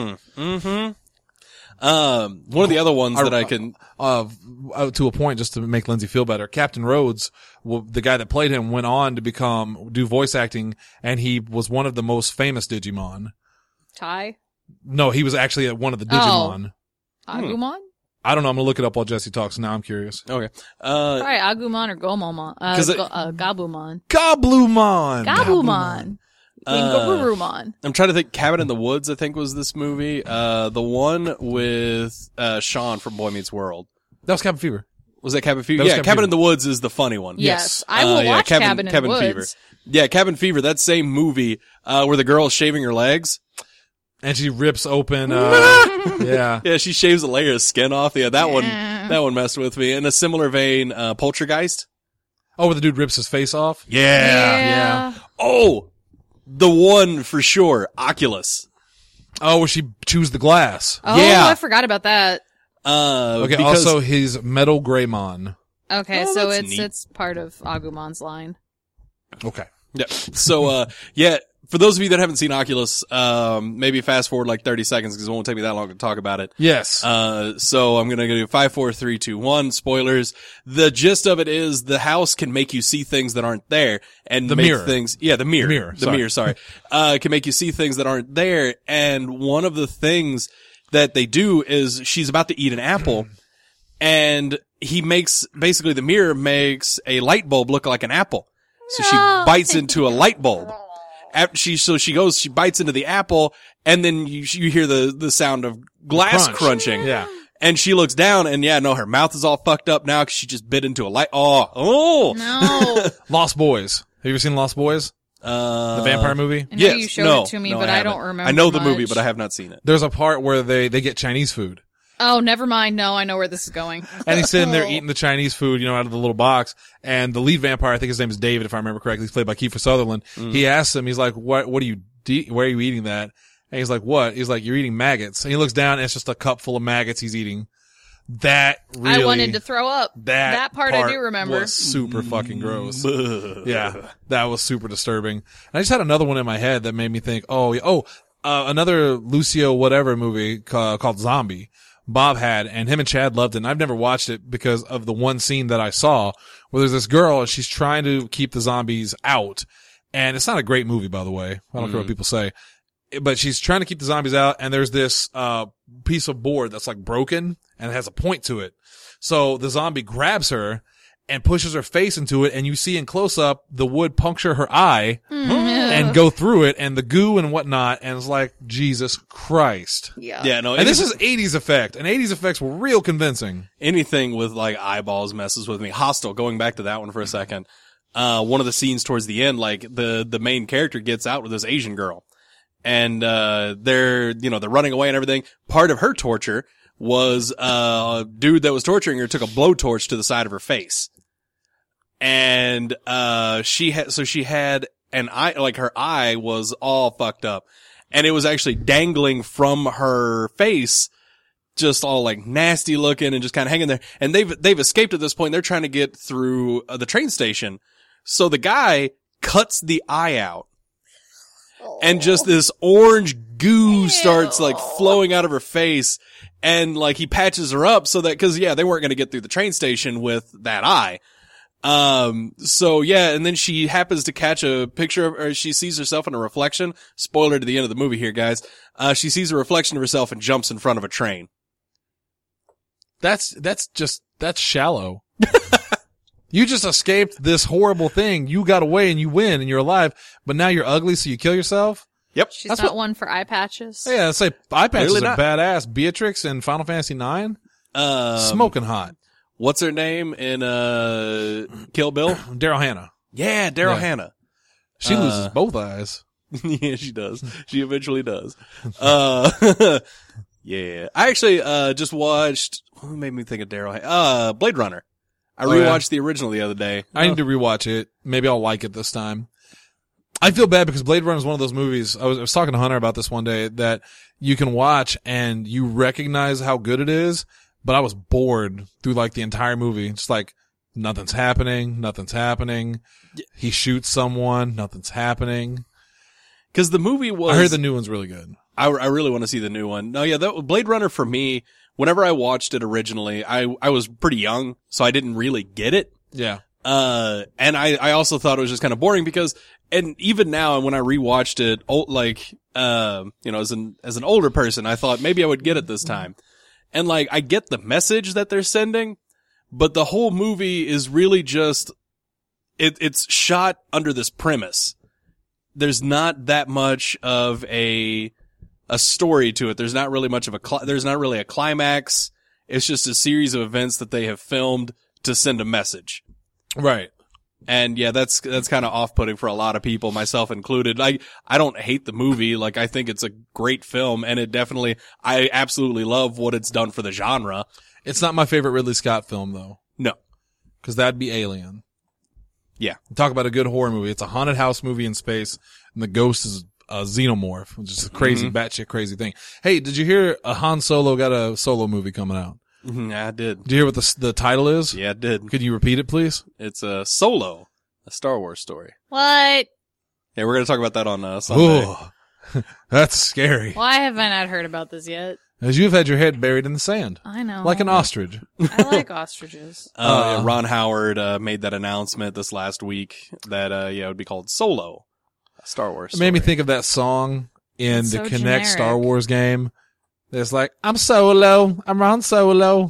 One of the other ones that I can, To a point, just to make Lindsay feel better, Captain Rhodes, the guy that played him, went on to do voice acting, and he was one of the most famous Digimon. Ty? No, he was actually one of the Digimon. Agumon? I don't know. I'm gonna look it up while Jesse talks. Now I'm curious. okay. Probably Agumon or Gomomon. Gabumon. Gablumon. Gabumon. Gabumon. I'm trying to think. Cabin in the Woods, I think, was this movie. The one with Sean from Boy Meets World. That was Cabin Fever. Was that Cabin Fever? That was Yeah, Cabin Cabin Fever. in the Woods is the funny one. Yes. I will watch Cabin in the Woods. Fever. Yeah, Cabin Fever. That same movie where the girl is shaving her legs. And she rips open, yeah. Yeah, she shaves a layer of skin off. Yeah, that one messed with me. In a similar vein, Poltergeist. Oh, where the dude rips his face off? Yeah. Oh, the one for sure, Oculus. Oh, where she chews the glass. Oh, Yeah. I forgot about that. Okay, because- also his Metal Greymon. Okay, Oh, so that's neat. it's part of Agumon's line. Okay. Yeah. So, yeah, for those of you that haven't seen Oculus, maybe fast forward like 30 seconds because it won't take me that long to talk about it. Yes. So I'm going to do 5, 4, 3, 2, 1 spoilers. The gist of it is the house can make you see things that aren't there and The make mirror. things, yeah, the mirror. The mirror, sorry. Can make you see things that aren't there. And one of the things that they do is she's about to eat an apple and basically the mirror makes a light bulb look like an apple. So she bites into a light bulb. She bites into the apple, and then you hear the sound of glass Crunch. crunching. Yeah. And she looks down, and her mouth is all fucked up now because she just bit into a light. Oh. No. Lost Boys. Have you ever seen Lost Boys? The vampire movie? I know you showed it to me, but I don't haven't. remember I know the much. movie, but I have not seen it. There's a part where they get Chinese food. Oh, never mind. No, I know where this is going. And he's sitting there eating the Chinese food, out of the little box. And the lead vampire, I think his name is David, if I remember correctly, he's played by Kiefer Sutherland. He asks him, he's like, why are you eating that? And he's like, what? He's like, you're eating maggots. And he looks down and it's just a cup full of maggots he's eating. That really. I wanted to throw up. That part I do remember. Was super fucking gross. Yeah. That was super disturbing. And I just had another one in my head that made me think, another Lucio whatever movie called Zombie. Bob had, and him and Chad loved it. And I've never watched it because of the one scene that I saw where there's this girl and she's trying to keep the zombies out. And it's not a great movie, by the way. I don't care what people say. But she's trying to keep the zombies out, and there's this piece of board that's like broken and it has a point to it. So the zombie grabs her and pushes her face into it, and you see in close up the wood puncture her eye and go through it, and the goo and whatnot, and it's like, Jesus Christ. Yeah, no. And this is 80s effect, and 80s effects were real convincing. Anything with like eyeballs messes with me. Hostel, going back to that one for a second. One of the scenes towards the end, like the main character gets out with this Asian girl, and they're running away and everything. Part of her torture was a dude that was torturing her took a blowtorch to the side of her face. And she had an eye, like her eye was all fucked up, and it was actually dangling from her face, just all like nasty looking and just kind of hanging there. And they've escaped at this point. They're trying to get through the train station. So the guy cuts the eye out, and just this orange goo starts like flowing out of her face, and like he patches her up so that, cause they weren't going to get through the train station with that eye. So yeah, and then she happens to catch a picture of, or she sees herself in a reflection. Spoiler to the end of the movie here, guys. She sees a reflection of herself and jumps in front of a train. That's shallow. You just escaped this horrible thing. You got away and you win and you're alive, but now you're ugly, so you kill yourself? Yep. She's not one for eye patches. Yeah, I'd say eye patches Really are not. badass. Beatrix in Final Fantasy IX? Smoking hot. What's her name in, Kill Bill? Daryl Hannah. Yeah, Daryl Yeah. Hannah. She loses both eyes. Yeah, she does. She eventually does. Yeah. I actually, just watched, who made me think of Daryl Hannah? Blade Runner. I rewatched the original the other day. I need to rewatch it. Maybe I'll like it this time. I feel bad because Blade Runner is one of those movies. I was talking to Hunter about this one day, that you can watch and you recognize how good it is, but I was bored through like the entire movie. Just like, nothing's happening. He shoots someone. Nothing's happening. Cause the movie was, I heard the new one's really good. I really want to see the new one. No, yeah, that Blade Runner for me, whenever I watched it originally, I was pretty young, so I didn't really get it. Yeah. And I also thought it was just kind of boring because, and even now when I rewatched it, as an older person, I thought maybe I would get it this time. And like, I get the message that they're sending, but the whole movie is really just, it's shot under this premise. There's not that much of a story to it. There's not really much of there's not really a climax. It's just a series of events that they have filmed to send a message. Right. And yeah, that's kind of off-putting for a lot of people, myself included. I don't hate the movie. Like, I think it's a great film, and I absolutely love what it's done for the genre. It's not my favorite Ridley Scott film though. No. Cause that'd be Alien. Yeah. Talk about a good horror movie. It's a haunted house movie in space, and the ghost is a xenomorph, which is a crazy, batshit crazy thing. Hey, did you hear Han Solo got a solo movie coming out? Yeah, I did. Did you hear what the title is? Yeah, I did. Could you repeat it, please? It's Solo, a Star Wars story. What? Yeah, we're going to talk about that on Sunday. Ooh, that's scary. Why haven't I heard about this yet? As you've had your head buried in the sand. I know. Like an ostrich. I like ostriches. Yeah, Ron Howard made that announcement this last week that it would be called Solo, a Star Wars It story. made me think of that song in It's the so Kinect generic. Star Wars game. It's like, I'm Solo. I'm Ron Solo.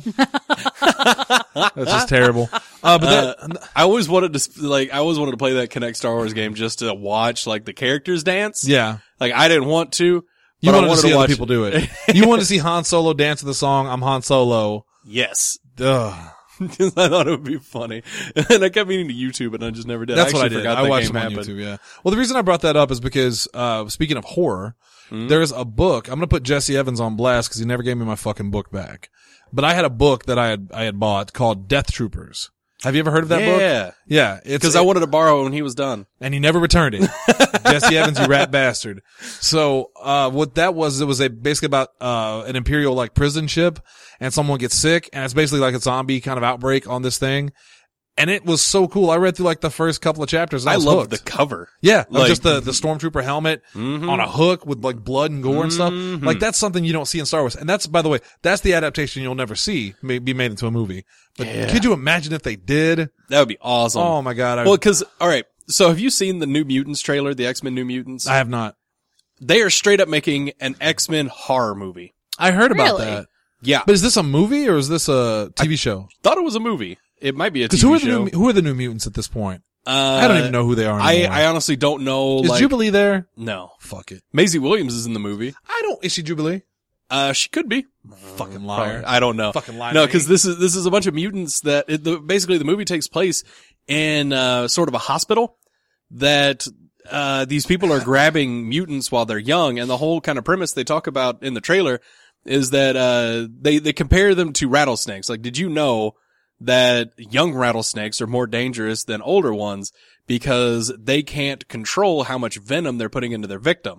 That's just terrible. But I always wanted to play that Kinect Star Wars game just to watch like the characters dance. yeah. Like, I didn't want to. You but I wanted to see other watch people do it. You wanted to see Han Solo dance to the song, I'm Han Solo. Yes. Ugh. Because I thought it would be funny. And I kept meaning to YouTube it and I just never did. That's I what I actually did. forgot I that watched game them on happened. YouTube, yeah. Well, the reason I brought that up is because, speaking of horror, there's a book. I'm going to put Jesse Evans on blast because he never gave me my fucking book back. But I had a book that I had bought called Death Troopers. Have you ever heard of that book? Yeah. Yeah. Because I wanted to borrow it when he was done. And he never returned it. Jesse Evans, you rat bastard. So, what that was, it was basically about, an Imperial, like, prison ship, and someone gets sick, and it's basically like a zombie kind of outbreak on this thing. And it was so cool. I read through like the first couple of chapters. And I was loved hooked. the cover. Yeah. Of Like- just the stormtrooper helmet on a hook with like blood and gore and stuff. Like that's something you don't see in Star Wars. And that's, by the way, that's the adaptation you'll never see be made into a movie. But could you imagine if they did? That would be awesome. Oh my God. Well, because, all right. So have you seen the New Mutants trailer, the X-Men New Mutants? I have not. They are straight up making an X-Men horror movie. I heard about Really? that. Yeah. But is this a movie or is this a TV show? Thought it was a movie. It might be a Because TV show. who are the New Mutants at this point? I don't even know who they are anymore. I honestly don't know. Is Jubilee there? No. Fuck it. Maisie Williams is in the movie. Is she Jubilee? She could be. Fucking liar. I don't know. Fucking liar. No, because this is a bunch of mutants that basically the movie takes place in sort of a hospital that these people are grabbing mutants while they're young, and the whole kind of premise they talk about in the trailer is that they compare them to rattlesnakes. Like, did you know that young rattlesnakes are more dangerous than older ones because they can't control how much venom they're putting into their victim?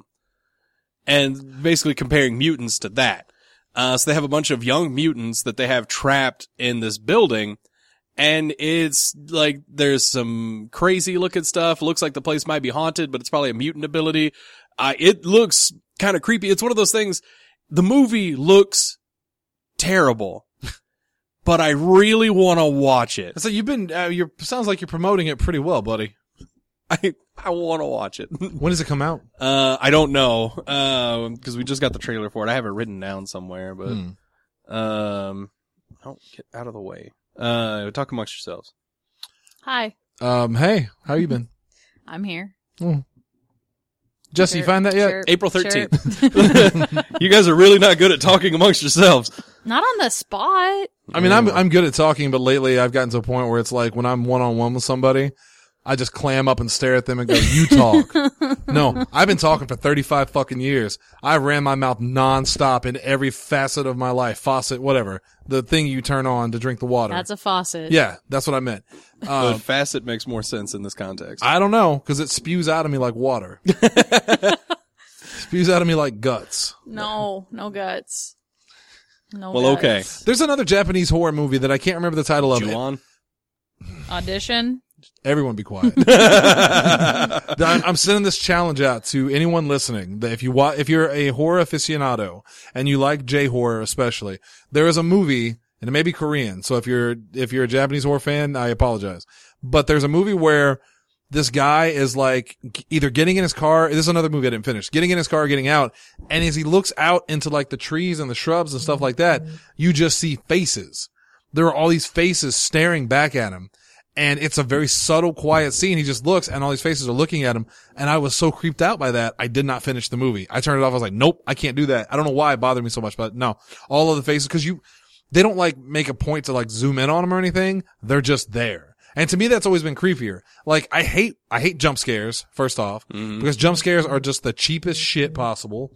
And basically comparing mutants to that. So they have a bunch of young mutants that they have trapped in this building. And it's like, there's some crazy looking stuff. It looks like the place might be haunted, but it's probably a mutant ability. It looks kind of creepy. It's one of those things. The movie looks terrible, but I really want to watch it. So you've been, sounds like you're promoting it pretty well, buddy. I want to watch it. When does it come out? I don't know. Cause we just got the trailer for it. I have it written down somewhere, but, don't get out of the way. Talk amongst yourselves. Hi. Hey, how you been? I'm here. Jesse, you find that yet? Sure, April 13th. You guys are really not good at talking amongst yourselves. Not on the spot. I mean, I'm good at talking, but lately I've gotten to a point where it's like when I'm one-on-one with somebody, I just clam up and stare at them and go, you talk. No, I've been talking for 35 fucking years. I ran my mouth nonstop in every facet of my life. Faucet, whatever. The thing you turn on to drink the water. That's a faucet. Yeah, that's what I meant. But facet makes more sense in this context. I don't know, because it spews out of me like water. Spews out of me like guts. No guts. No Well, guts. okay. There's another Japanese horror movie that I can't remember the title of. Ju-on? Audition. Everyone be quiet. I'm sending this challenge out to anyone listening that if you're a horror aficionado and you like J-horror especially, there is a movie, and it may be Korean. So if you're a Japanese horror fan, I apologize. But there's a movie where this guy is like either getting in his car. This is another movie I didn't finish. Getting in his car, getting out. And as he looks out into like the trees and the shrubs and stuff like that, you just see faces. There are all these faces staring back at him. And it's a very subtle, quiet scene. He just looks and all these faces are looking at him. And I was so creeped out by that, I did not finish the movie. I turned it off. I was like, nope, I can't do that. I don't know why it bothered me so much, but no. All of the faces, cause they don't like make a point to like zoom in on them or anything. They're just there. And to me, that's always been creepier. Like, I hate jump scares, first off, because jump scares are just the cheapest shit possible.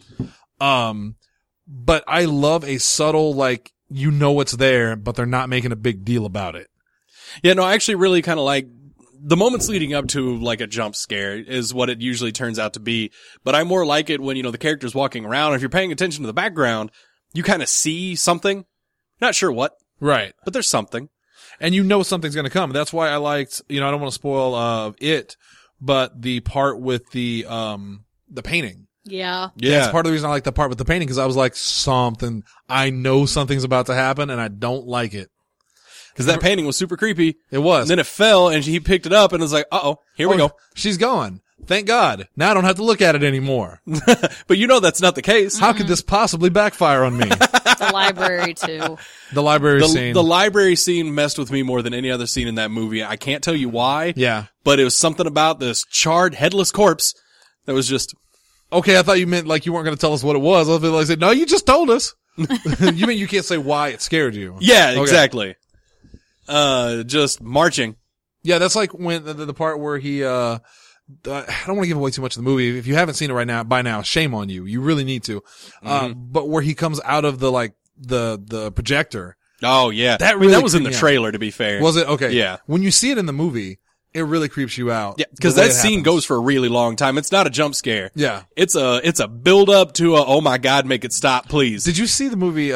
But I love a subtle, like, you know it's there, but they're not making a big deal about it. Yeah, no, I actually really kind of like the moments leading up to like a jump scare is what it usually turns out to be. But I more like it when, the character's walking around. If you're paying attention to the background, you kind of see something. Not sure what. Right. But there's something. And you know something's going to come. That's why I liked, I don't want to spoil, it, but the part with the painting. Yeah. That's part of the reason I like the part with the painting, because I was like, I know something's about to happen and I don't like it. Because that painting was super creepy. It was. And then it fell and he picked it up and was like, here we go. She's gone. Thank God. Now I don't have to look at it anymore. But that's not the case. How could this possibly backfire on me? The library too. The library scene. The library scene messed with me more than any other scene in that movie. I can't tell you why. Yeah. But it was something about this charred, headless corpse that was just... Okay, I thought you meant like you weren't going to tell us what it was. I was like, no, you just told us. You mean you can't say why it scared you? Yeah, okay. Exactly. Just marching. Yeah, that's like when the part where he, I don't want to give away too much of the movie. If you haven't seen it by now, shame on you. You really need to. But where he comes out of the projector. Oh, yeah. That was in the trailer, to be fair. Was it? Okay. Yeah. When you see it in the movie, it really creeps you out. Yeah, because that scene goes for a really long time. It's not a jump scare. Yeah. It's a build up to oh my God, make it stop, please. Did you see the movie,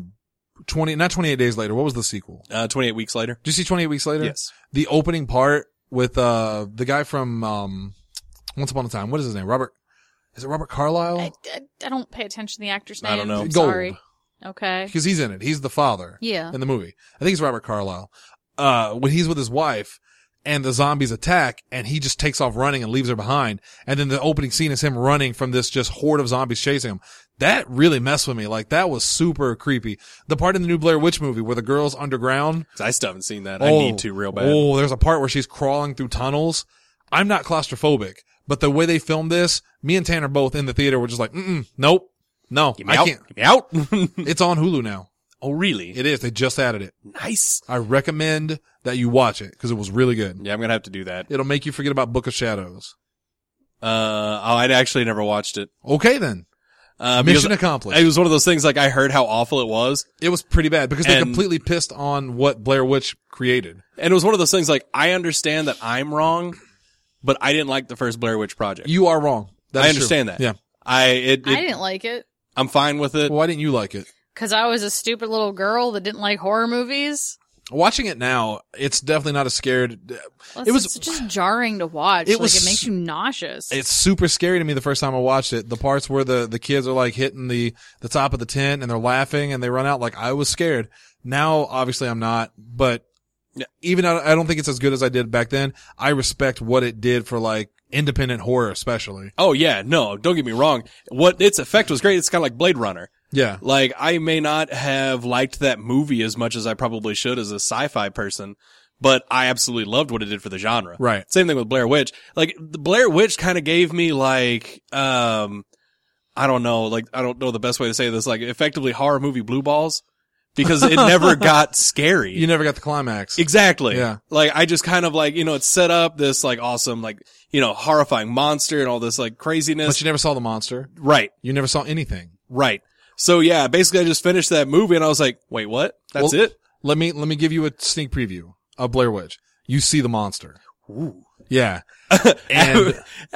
not 28 Days Later. What was the sequel? 28 Weeks Later. Did you see 28 Weeks Later? Yes. The opening part with, the guy from, Once Upon a Time. What is his name? Is it Robert Carlyle? I don't pay attention to the actor's name. I don't know. I'm Gold. sorry. Okay. Because he's in it. He's the father. Yeah. In the movie. I think it's Robert Carlyle. When he's with his wife and the zombies attack and he just takes off running and leaves her behind. And then the opening scene is him running from this just horde of zombies chasing him. That really messed with me. Like, that was super creepy. The part in the new Blair Witch movie where the girl's underground. I still haven't seen that. I need to real bad. Oh, there's a part where she's crawling through tunnels. I'm not claustrophobic, but the way they filmed this, me and Tanner both in the theater were just like, nope, no, Get me I out. can't. Get me out. It's on Hulu now. Oh, really? It is. They just added it. Nice. I recommend that you watch it because it was really good. Yeah, I'm gonna have to do that. It'll make you forget about Book of Shadows. I'd actually never watched it. Okay, then. Because Mission accomplished. It was one of those things, like, I heard how awful it was. It was pretty bad because they And- completely pissed on what Blair Witch created. And it was one of those things, like, I understand that I'm wrong, but I didn't like the first Blair Witch Project. You are wrong. That's I understand true. that. Yeah. I didn't like it I'm fine with it. Well, why didn't you like it? because I was a stupid little girl that didn't like horror movies. Watching it now, it's definitely not as scared. Plus, It was- it's just jarring to watch. It was- it makes you nauseous. It's super scary to me the first time I watched it. The parts where the kids are like hitting the top of the tent and they're laughing and they run out, like, I was scared. Now, obviously I'm not, but even I don't think it's as good as I did back then. I respect what it did for, like, independent horror especially. Oh, yeah, no, don't get me wrong. What its effect was great. It's kind of like Blade Runner. Yeah. Like, I may not have liked that movie as much as I probably should as a sci-fi person, but I absolutely loved what it did for the genre. Right. Same thing with Blair Witch. Like, the Blair Witch kind of gave me, like, I don't know, like, I don't know the best way to say this, like, effectively horror movie blue balls, because it never got scary. You never got the climax. Exactly. Yeah. Like, I just kind of like, it set up this, like, awesome, like, horrifying monster and all this, like, craziness. But you never saw the monster. Right. You never saw anything. Right. So yeah, basically I just finished that movie and I was like, wait, what? That's Well, it? Let me give you a sneak preview of Blair Witch. You see the monster. Ooh. Yeah. And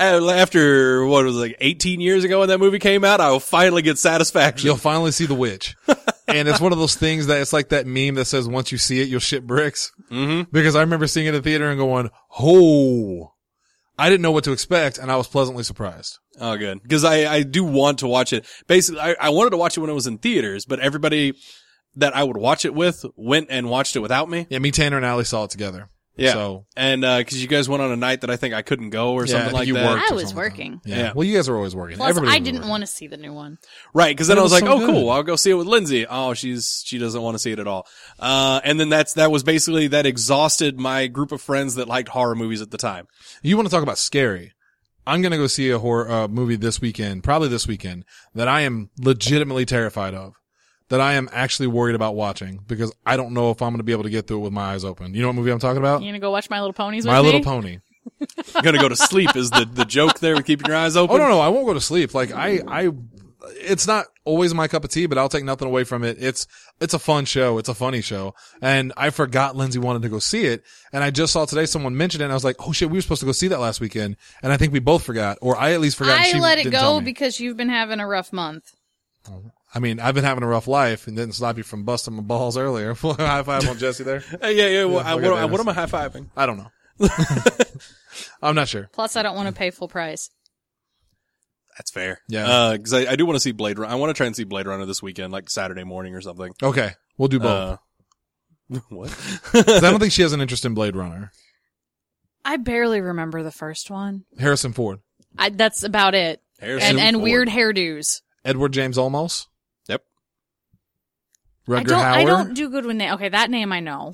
After, what was it, like 18 years ago when that movie came out, I will finally get satisfaction. you'll finally see the witch. And it's one of those things that it's like that meme that says once you see it, you'll shit bricks. Mm-hmm. Because I remember seeing it in the theater and going, oh, I didn't know what to expect, and I was pleasantly surprised. Oh, good. Because I do want to watch it. Basically, I wanted to watch it when it was in theaters, but everybody that I would watch it with went and watched it without me. Yeah, me, Tanner, and Allie saw it together. Yeah. So, And, cause you guys went on a night that I think I couldn't go or yeah, I something think like you that. worked I or was something like working. that. Yeah. Yeah. Well, you guys are always working. Plus, Everybody I was didn't working. want to see the new one. Right, because then But I it was was like, so oh, good. cool, I'll go see it with Lindsay. Oh, she doesn't want to see it at all. And then that was basically, that exhausted my group of friends that liked horror movies at the time. You want to talk about scary? I'm going to go see a horror movie this weekend, probably this weekend, that I am legitimately terrified of, that I am actually worried about watching because I don't know if I'm going to be able to get through it with my eyes open. You know what movie I'm talking about? You gonna go watch My Little Ponies with My me? Little Pony. Gonna go to sleep is the joke there with keeping your eyes open. Oh, no, I won't go to sleep. Like, it's not always my cup of tea, but I'll take nothing away from it. It's a fun show. It's a funny show. And I forgot Lindsay wanted to go see it. And I just saw today someone mentioned it and I was like, oh shit, we were supposed to go see that last weekend. And I think we both forgot, or I at least forgot. and I she let it didn't tell go me. because you've been having a rough month. I mean, I've been having a rough life and didn't stop you from busting my balls earlier. High five on Jesse there. Yeah. Well, Yeah, okay, what am I high-fiving? I don't know. I'm not sure. Plus, I don't want to pay full price. That's fair. Yeah. Cause I do want to see Blade Runner. I want to try and see Blade Runner this weekend, like Saturday morning or something. Okay. We'll do both. What? 'Cause I don't think she has an interest in Blade Runner. I barely remember the first one. Harrison Ford. That's about it. Harrison And Ford. weird hairdos. Edward James Olmos. Yep. Rutger I Hauer. don't do good with name. Okay, that name I know.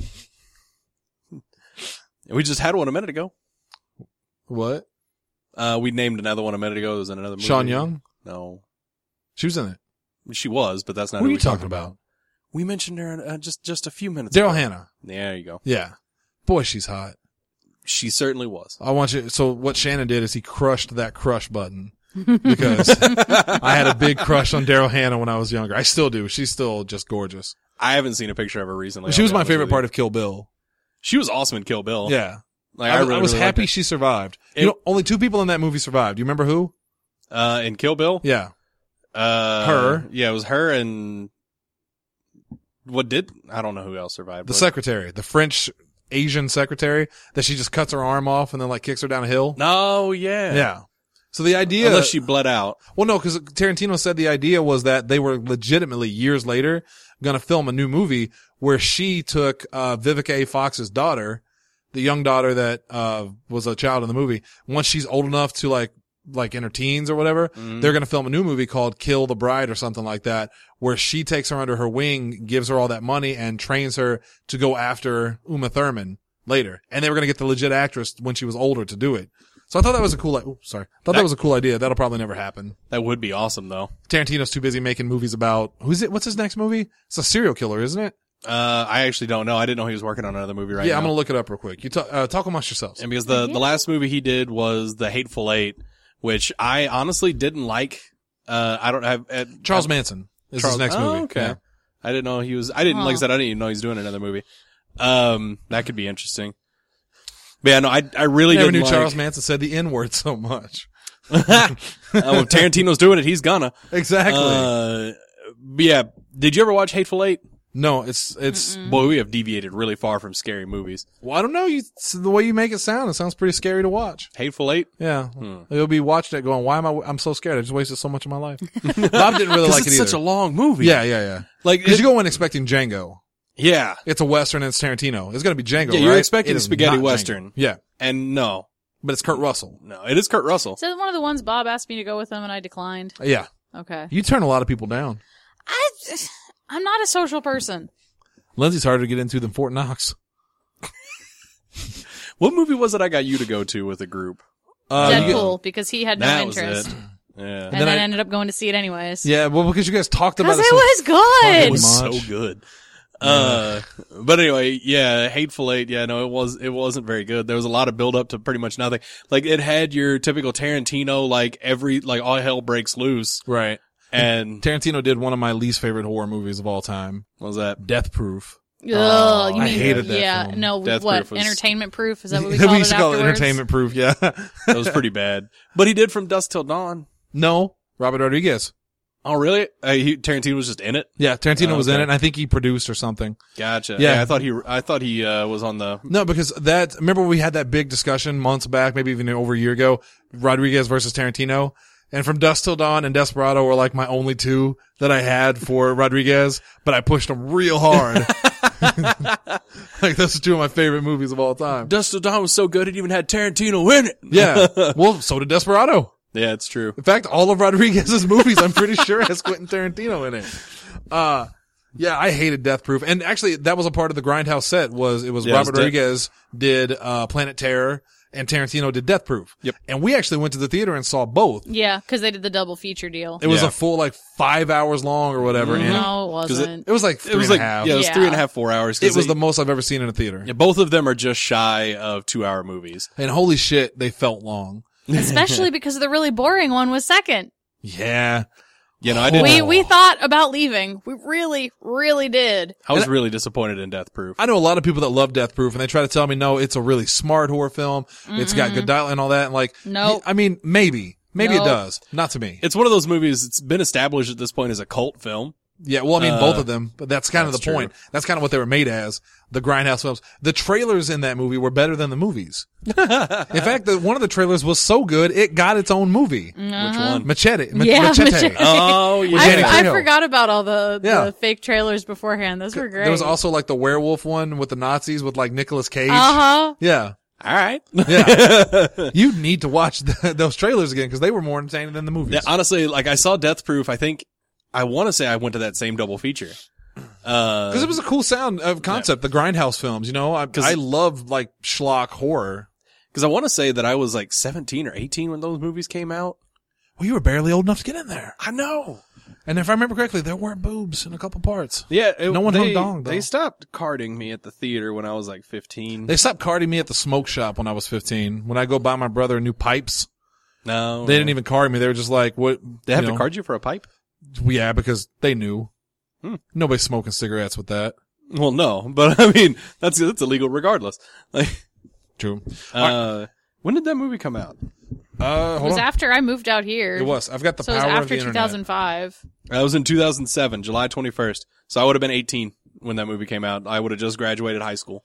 We just had one a minute ago. What? We named another one a minute ago. It was in another movie. Sean Young? No. She was in it. She was, but that's not What who are you we talked talking about? We mentioned her just a few minutes Daryl ago. Hannah. There you go. Yeah. Boy, she's hot. She certainly was. I want you. So what Shannon did is he crushed that crush button because I had a big crush on Daryl Hannah when I was younger. I still do. She's still just gorgeous. I haven't seen a picture of her recently. She I'll was be my honest favorite with part you. of Kill Bill. She was awesome in Kill Bill. Yeah. Like, I really, was really liked happy it. she survived. Only 2 people in that movie survived. You remember who? In Kill Bill? Yeah. Her. Yeah, it was her and I don't know who else survived. The secretary. The French Asian secretary that she just cuts her arm off and then like kicks her down a hill. No, yeah. Yeah. So the idea. Unless she bled out. Well, no, because Tarantino said the idea was that they were legitimately years later going to film a new movie where she took Vivica A. Fox's daughter, the young daughter that was a child in the movie. Once she's old enough to like like in her teens or whatever. They're going to film a new movie called Kill the Bride or something like that, where she takes her under her wing, gives her all that money, and trains her to go after Uma Thurman later. And they were going to get the legit actress when she was older to do it. So I thought that was a cool, that was a cool idea. That'll probably never happen. That would be awesome, though. Tarantino's too busy making movies about, what's his next movie? It's a serial killer, isn't it? I actually don't know. I didn't know he was working on another movie right now. Yeah, I'm going to look it up real quick. You talk amongst yourselves. And because the last movie he did was The Hateful Eight, which I honestly didn't like. I don't have, Charles Manson is his next movie. Okay. Yeah. I didn't know he was, like I said, I didn't even know he's doing another movie. That could be interesting. But yeah, no, I really Never didn't knew like. Charles Manson said the N-word so much. If Tarantino's doing it, he's gonna. Exactly. But yeah, did you ever watch Hateful Eight? No, it's, Boy, we have deviated really far from scary movies. well, I don't know. The way you make it sounds pretty scary to watch. Hateful Eight? Yeah. You'll be watching it going, why am I'm so scared. I just wasted so much of my life. Bob didn't really like it it's either. such a long movie. Yeah. Like, Cause you go in expecting Django. yeah. It's a Western and it's Tarantino. It's going to be Django, Yeah, you're right? expecting It a is spaghetti not Western. Django. Yeah. And no, But it's Kurt Russell. no, it is Kurt Russell. Is that one of the ones Bob asked me to go with him and I declined? Yeah. Okay. You turn a lot of people down. I'm not a social person. Lindsay's harder to get into than Fort Knox. What movie was it I got you to go to with a group? Deadpool, because he had no That was interest. it. Yeah. And then then I- ended up going to see it anyways. Yeah, well, because you guys talked about Because it. it was good. It was much. so good. But anyway, yeah, Hateful Eight. Yeah, no, it wasn't very good. There was a lot of build up to pretty much nothing. Like, it had your typical Tarantino, like all hell breaks loose. Right. And Tarantino did one of my least favorite horror movies of all time. what was that? Death Proof. Ugh, you I mean, hated that yeah, film. no, Death what, Proof was- entertainment proof? Is that what we We called used it to call it afterwards? Entertainment Proof, yeah. That was pretty bad. But he did From Dusk Till Dawn. No, Robert Rodriguez. Oh, really? Tarantino was just in it? Yeah, Tarantino Oh, was in okay. it, and I think he produced or something. Gotcha. Yeah. I thought he was on the, No, because remember we had that big discussion months back, maybe even over a year ago, Rodriguez versus Tarantino? And From Dusk Till Dawn and Desperado were like my only two that I had for Rodriguez, but I pushed them real hard. Like, those are two of my favorite movies of all time. Dusk Till Dawn was so good it even had Tarantino in it. Yeah. Well, so did Desperado. Yeah, it's true. In fact, all of Rodriguez's movies, I'm pretty sure, has Quentin Tarantino in it. Yeah, I hated Death Proof. And actually, that was a part of the Grindhouse set, it was Yeah, Robert it was Rodriguez did, Planet Terror, and Tarantino did Death Proof. Yep. And we actually went to the theater and saw both. Yeah, because they did the double feature deal. It was Yeah. a full, 5 hours long or whatever. And No, it wasn't. it was like It was 3.5. it was Yeah. 3.5, 4 hours. It was the most I've ever seen in a theater. yeah, both of them are just shy of 2-hour movies. And holy shit, they felt long. Especially because the really boring one was second. Yeah. You know, I didn't. We thought about leaving. We really, really did. I was really disappointed in Death Proof. I know a lot of people that love Death Proof, and they try to tell me, no, it's a really smart horror film. It's got good dialogue and all that. And like, Nope. I mean, maybe it Nope. does. Not to me. It's one of those movies. It's been established at this point as a cult film. Yeah, well, I mean, both of them, but that's kind of the that's true. point. That's kind of what they were made as, the Grindhouse films. The trailers in that movie were better than the movies. In fact, one of the trailers was so good, it got its own movie. Which one? Machete. Yeah, Machete. Oh, yeah. Danny I Trejo. forgot about all the Yeah. fake trailers beforehand. Those were great. There was also like the werewolf one with the Nazis with like Nicolas Cage. Uh-huh. Yeah. All right. Yeah. You need to watch those trailers again because they were more entertaining than the movies. Yeah, honestly, like I saw Death Proof. I want to say I went to that same double feature. Because it was a cool sound of concept, the Grindhouse films, you know? I love like schlock horror. Because I want to say that I was like 17 or 18 when those movies came out. Well, you were barely old enough to get in there. I know. And if I remember correctly, there weren't boobs in a couple parts. Yeah. No one hung dong, though. They stopped carding me at the theater when I was like 15. They stopped carding me at the smoke shop when I was 15. When I go buy my brother new pipes, No. they didn't even card me. They were just like, what? They have you to know? card you for a pipe? Yeah, because they knew. Nobody's smoking cigarettes with that. Well, no, but I mean, that's illegal regardless. Like, True. when did that movie come out? It Hold was on. after I moved out here. It was. I've got the So it was power of after the internet. 2005. That was in 2007, July 21st. So I would have been 18 when that movie came out. I would have just graduated high school.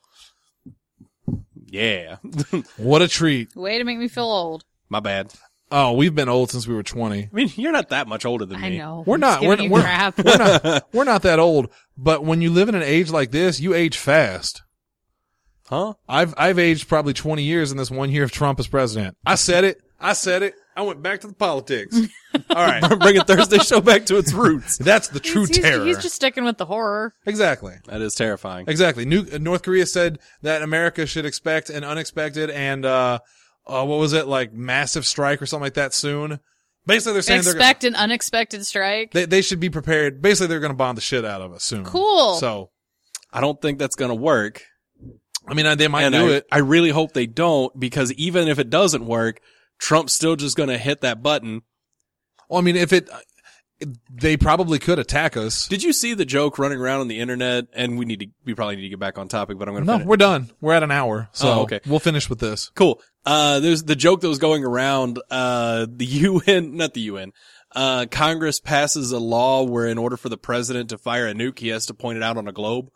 Yeah. What a treat. Way to make me feel old. My bad. Oh, we've been old since we were 20. I mean, you're not that much older than me. I know. We're I'm not. just giving you crap. We're not that old. But when you live in an age like this, you age fast. Huh? I've aged probably 20 years in this 1 year of Trump as president. I said it. I went back to the politics. All right. Bringing Thursday show back to its roots. That's the true terror. He's just sticking with the horror. Exactly. That is terrifying. Exactly. North Korea said that America should expect an unexpected and, what was it? Like massive strike or something like that soon. Basically, they're saying Expect an unexpected strike. they should be prepared. Basically, they're going to bomb the shit out of us soon. Cool. So, I don't think that's going to work. I mean, they might And do it. I really hope they don't, because even if it doesn't work, Trump's still just going to hit that button. Well, I mean, they probably could attack us. Did you see the joke running around on the internet? And we probably need to get back on topic, but I'm going to No, we're done. We're at an hour. So, okay. We'll finish with this. Cool. There's the joke that was going around, Congress passes a law where in order for the president to fire a nuke, he has to point it out on a globe.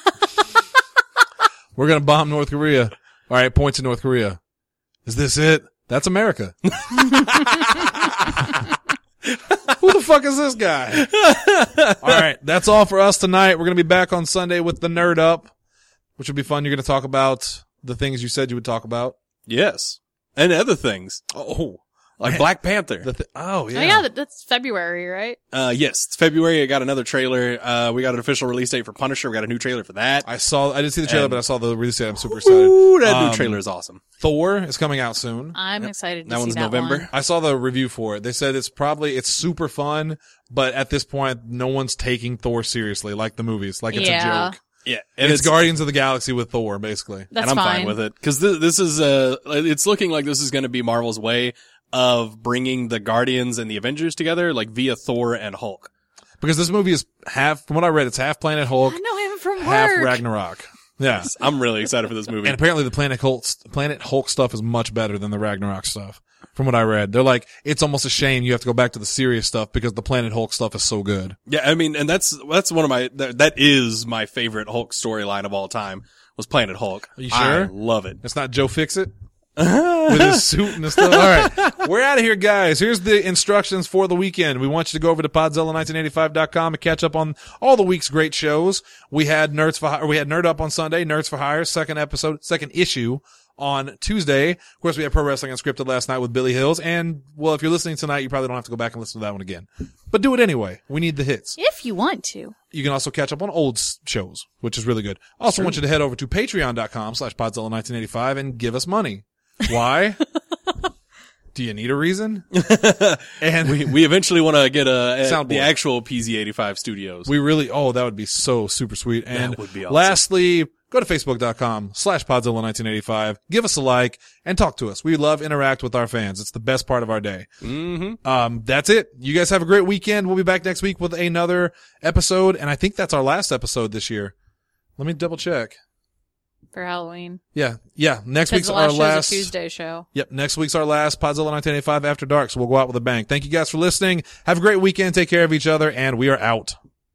We're going to bomb North Korea. All right, point to North Korea. Is this it? That's America. Who the fuck is this guy? All right, that's all for us tonight. We're going to be back on Sunday with the Nerd Up, which will be fun. You're going to talk about the things you said you would talk about. Yes. And other things. Oh, Like Black Panther. yeah. Oh yeah, that's February, right? Yes, it's February. I got another trailer. We got an official release date for Punisher. We got a new trailer for that. I didn't see the trailer, but I saw the release date. I'm super excited. Ooh, that new trailer is awesome. Thor is coming out soon. I'm excited to That see one's that November. one. I saw the review for it. They said it's super fun, but at this point, no one's taking Thor seriously, like the movies. Like it's a joke. Yeah. And it's Guardians of the Galaxy with Thor, basically. That's and I'm fine fine with it. Cause this is, it's looking like this is going to be Marvel's way of bringing the Guardians and the Avengers together, like via Thor and Hulk. Because this movie is from what I read, it's half Planet Hulk, I know him from half work. Ragnarok. Yeah. I'm really excited for this movie. And apparently the Planet Hulk stuff is much better than the Ragnarok stuff. From what I read, they're like, it's almost a shame you have to go back to the serious stuff because the Planet Hulk stuff is so good. Yeah, I mean, and that's one of that is my favorite Hulk storyline of all time, was Planet Hulk. Are you sure? I love it. It's not Joe Fixit with his suit and his stuff. All right. We're out of here, guys. Here's the instructions for the weekend. We want you to go over to Podzilla1985.com and catch up on all the week's great shows. We had Nerd Up on Sunday, Nerds for Hire, second issue on Tuesday. Of course, we had Pro Wrestling Unscripted last night with Billy Hills. And, well, if you're listening tonight, you probably don't have to go back and listen to that one again. But do it anyway. We need the hits. If you want to. You can also catch up on old shows, which is really good. Also want you to head over to patreon.com/Podzilla1985 and give us money. Why? Do you need a reason? And we eventually want to get Soundboard. the actual PZ85 studios. that would be so super sweet. And That would be awesome. lastly, go to facebook.com/Podzilla1985. Give us a like and talk to us. We love interact with our fans. It's the best part of our day. Mm-hmm. That's it. You guys have a great weekend. We'll be back next week with another episode. And I think that's our last episode this year. Let me double check. For Halloween. Yeah. Next Because week's the our last show's last. a Tuesday show. Yep. Next week's our last Podzilla 1985 After Dark. So we'll go out with a bang. Thank you guys for listening. Have a great weekend. Take care of each other, and we are out.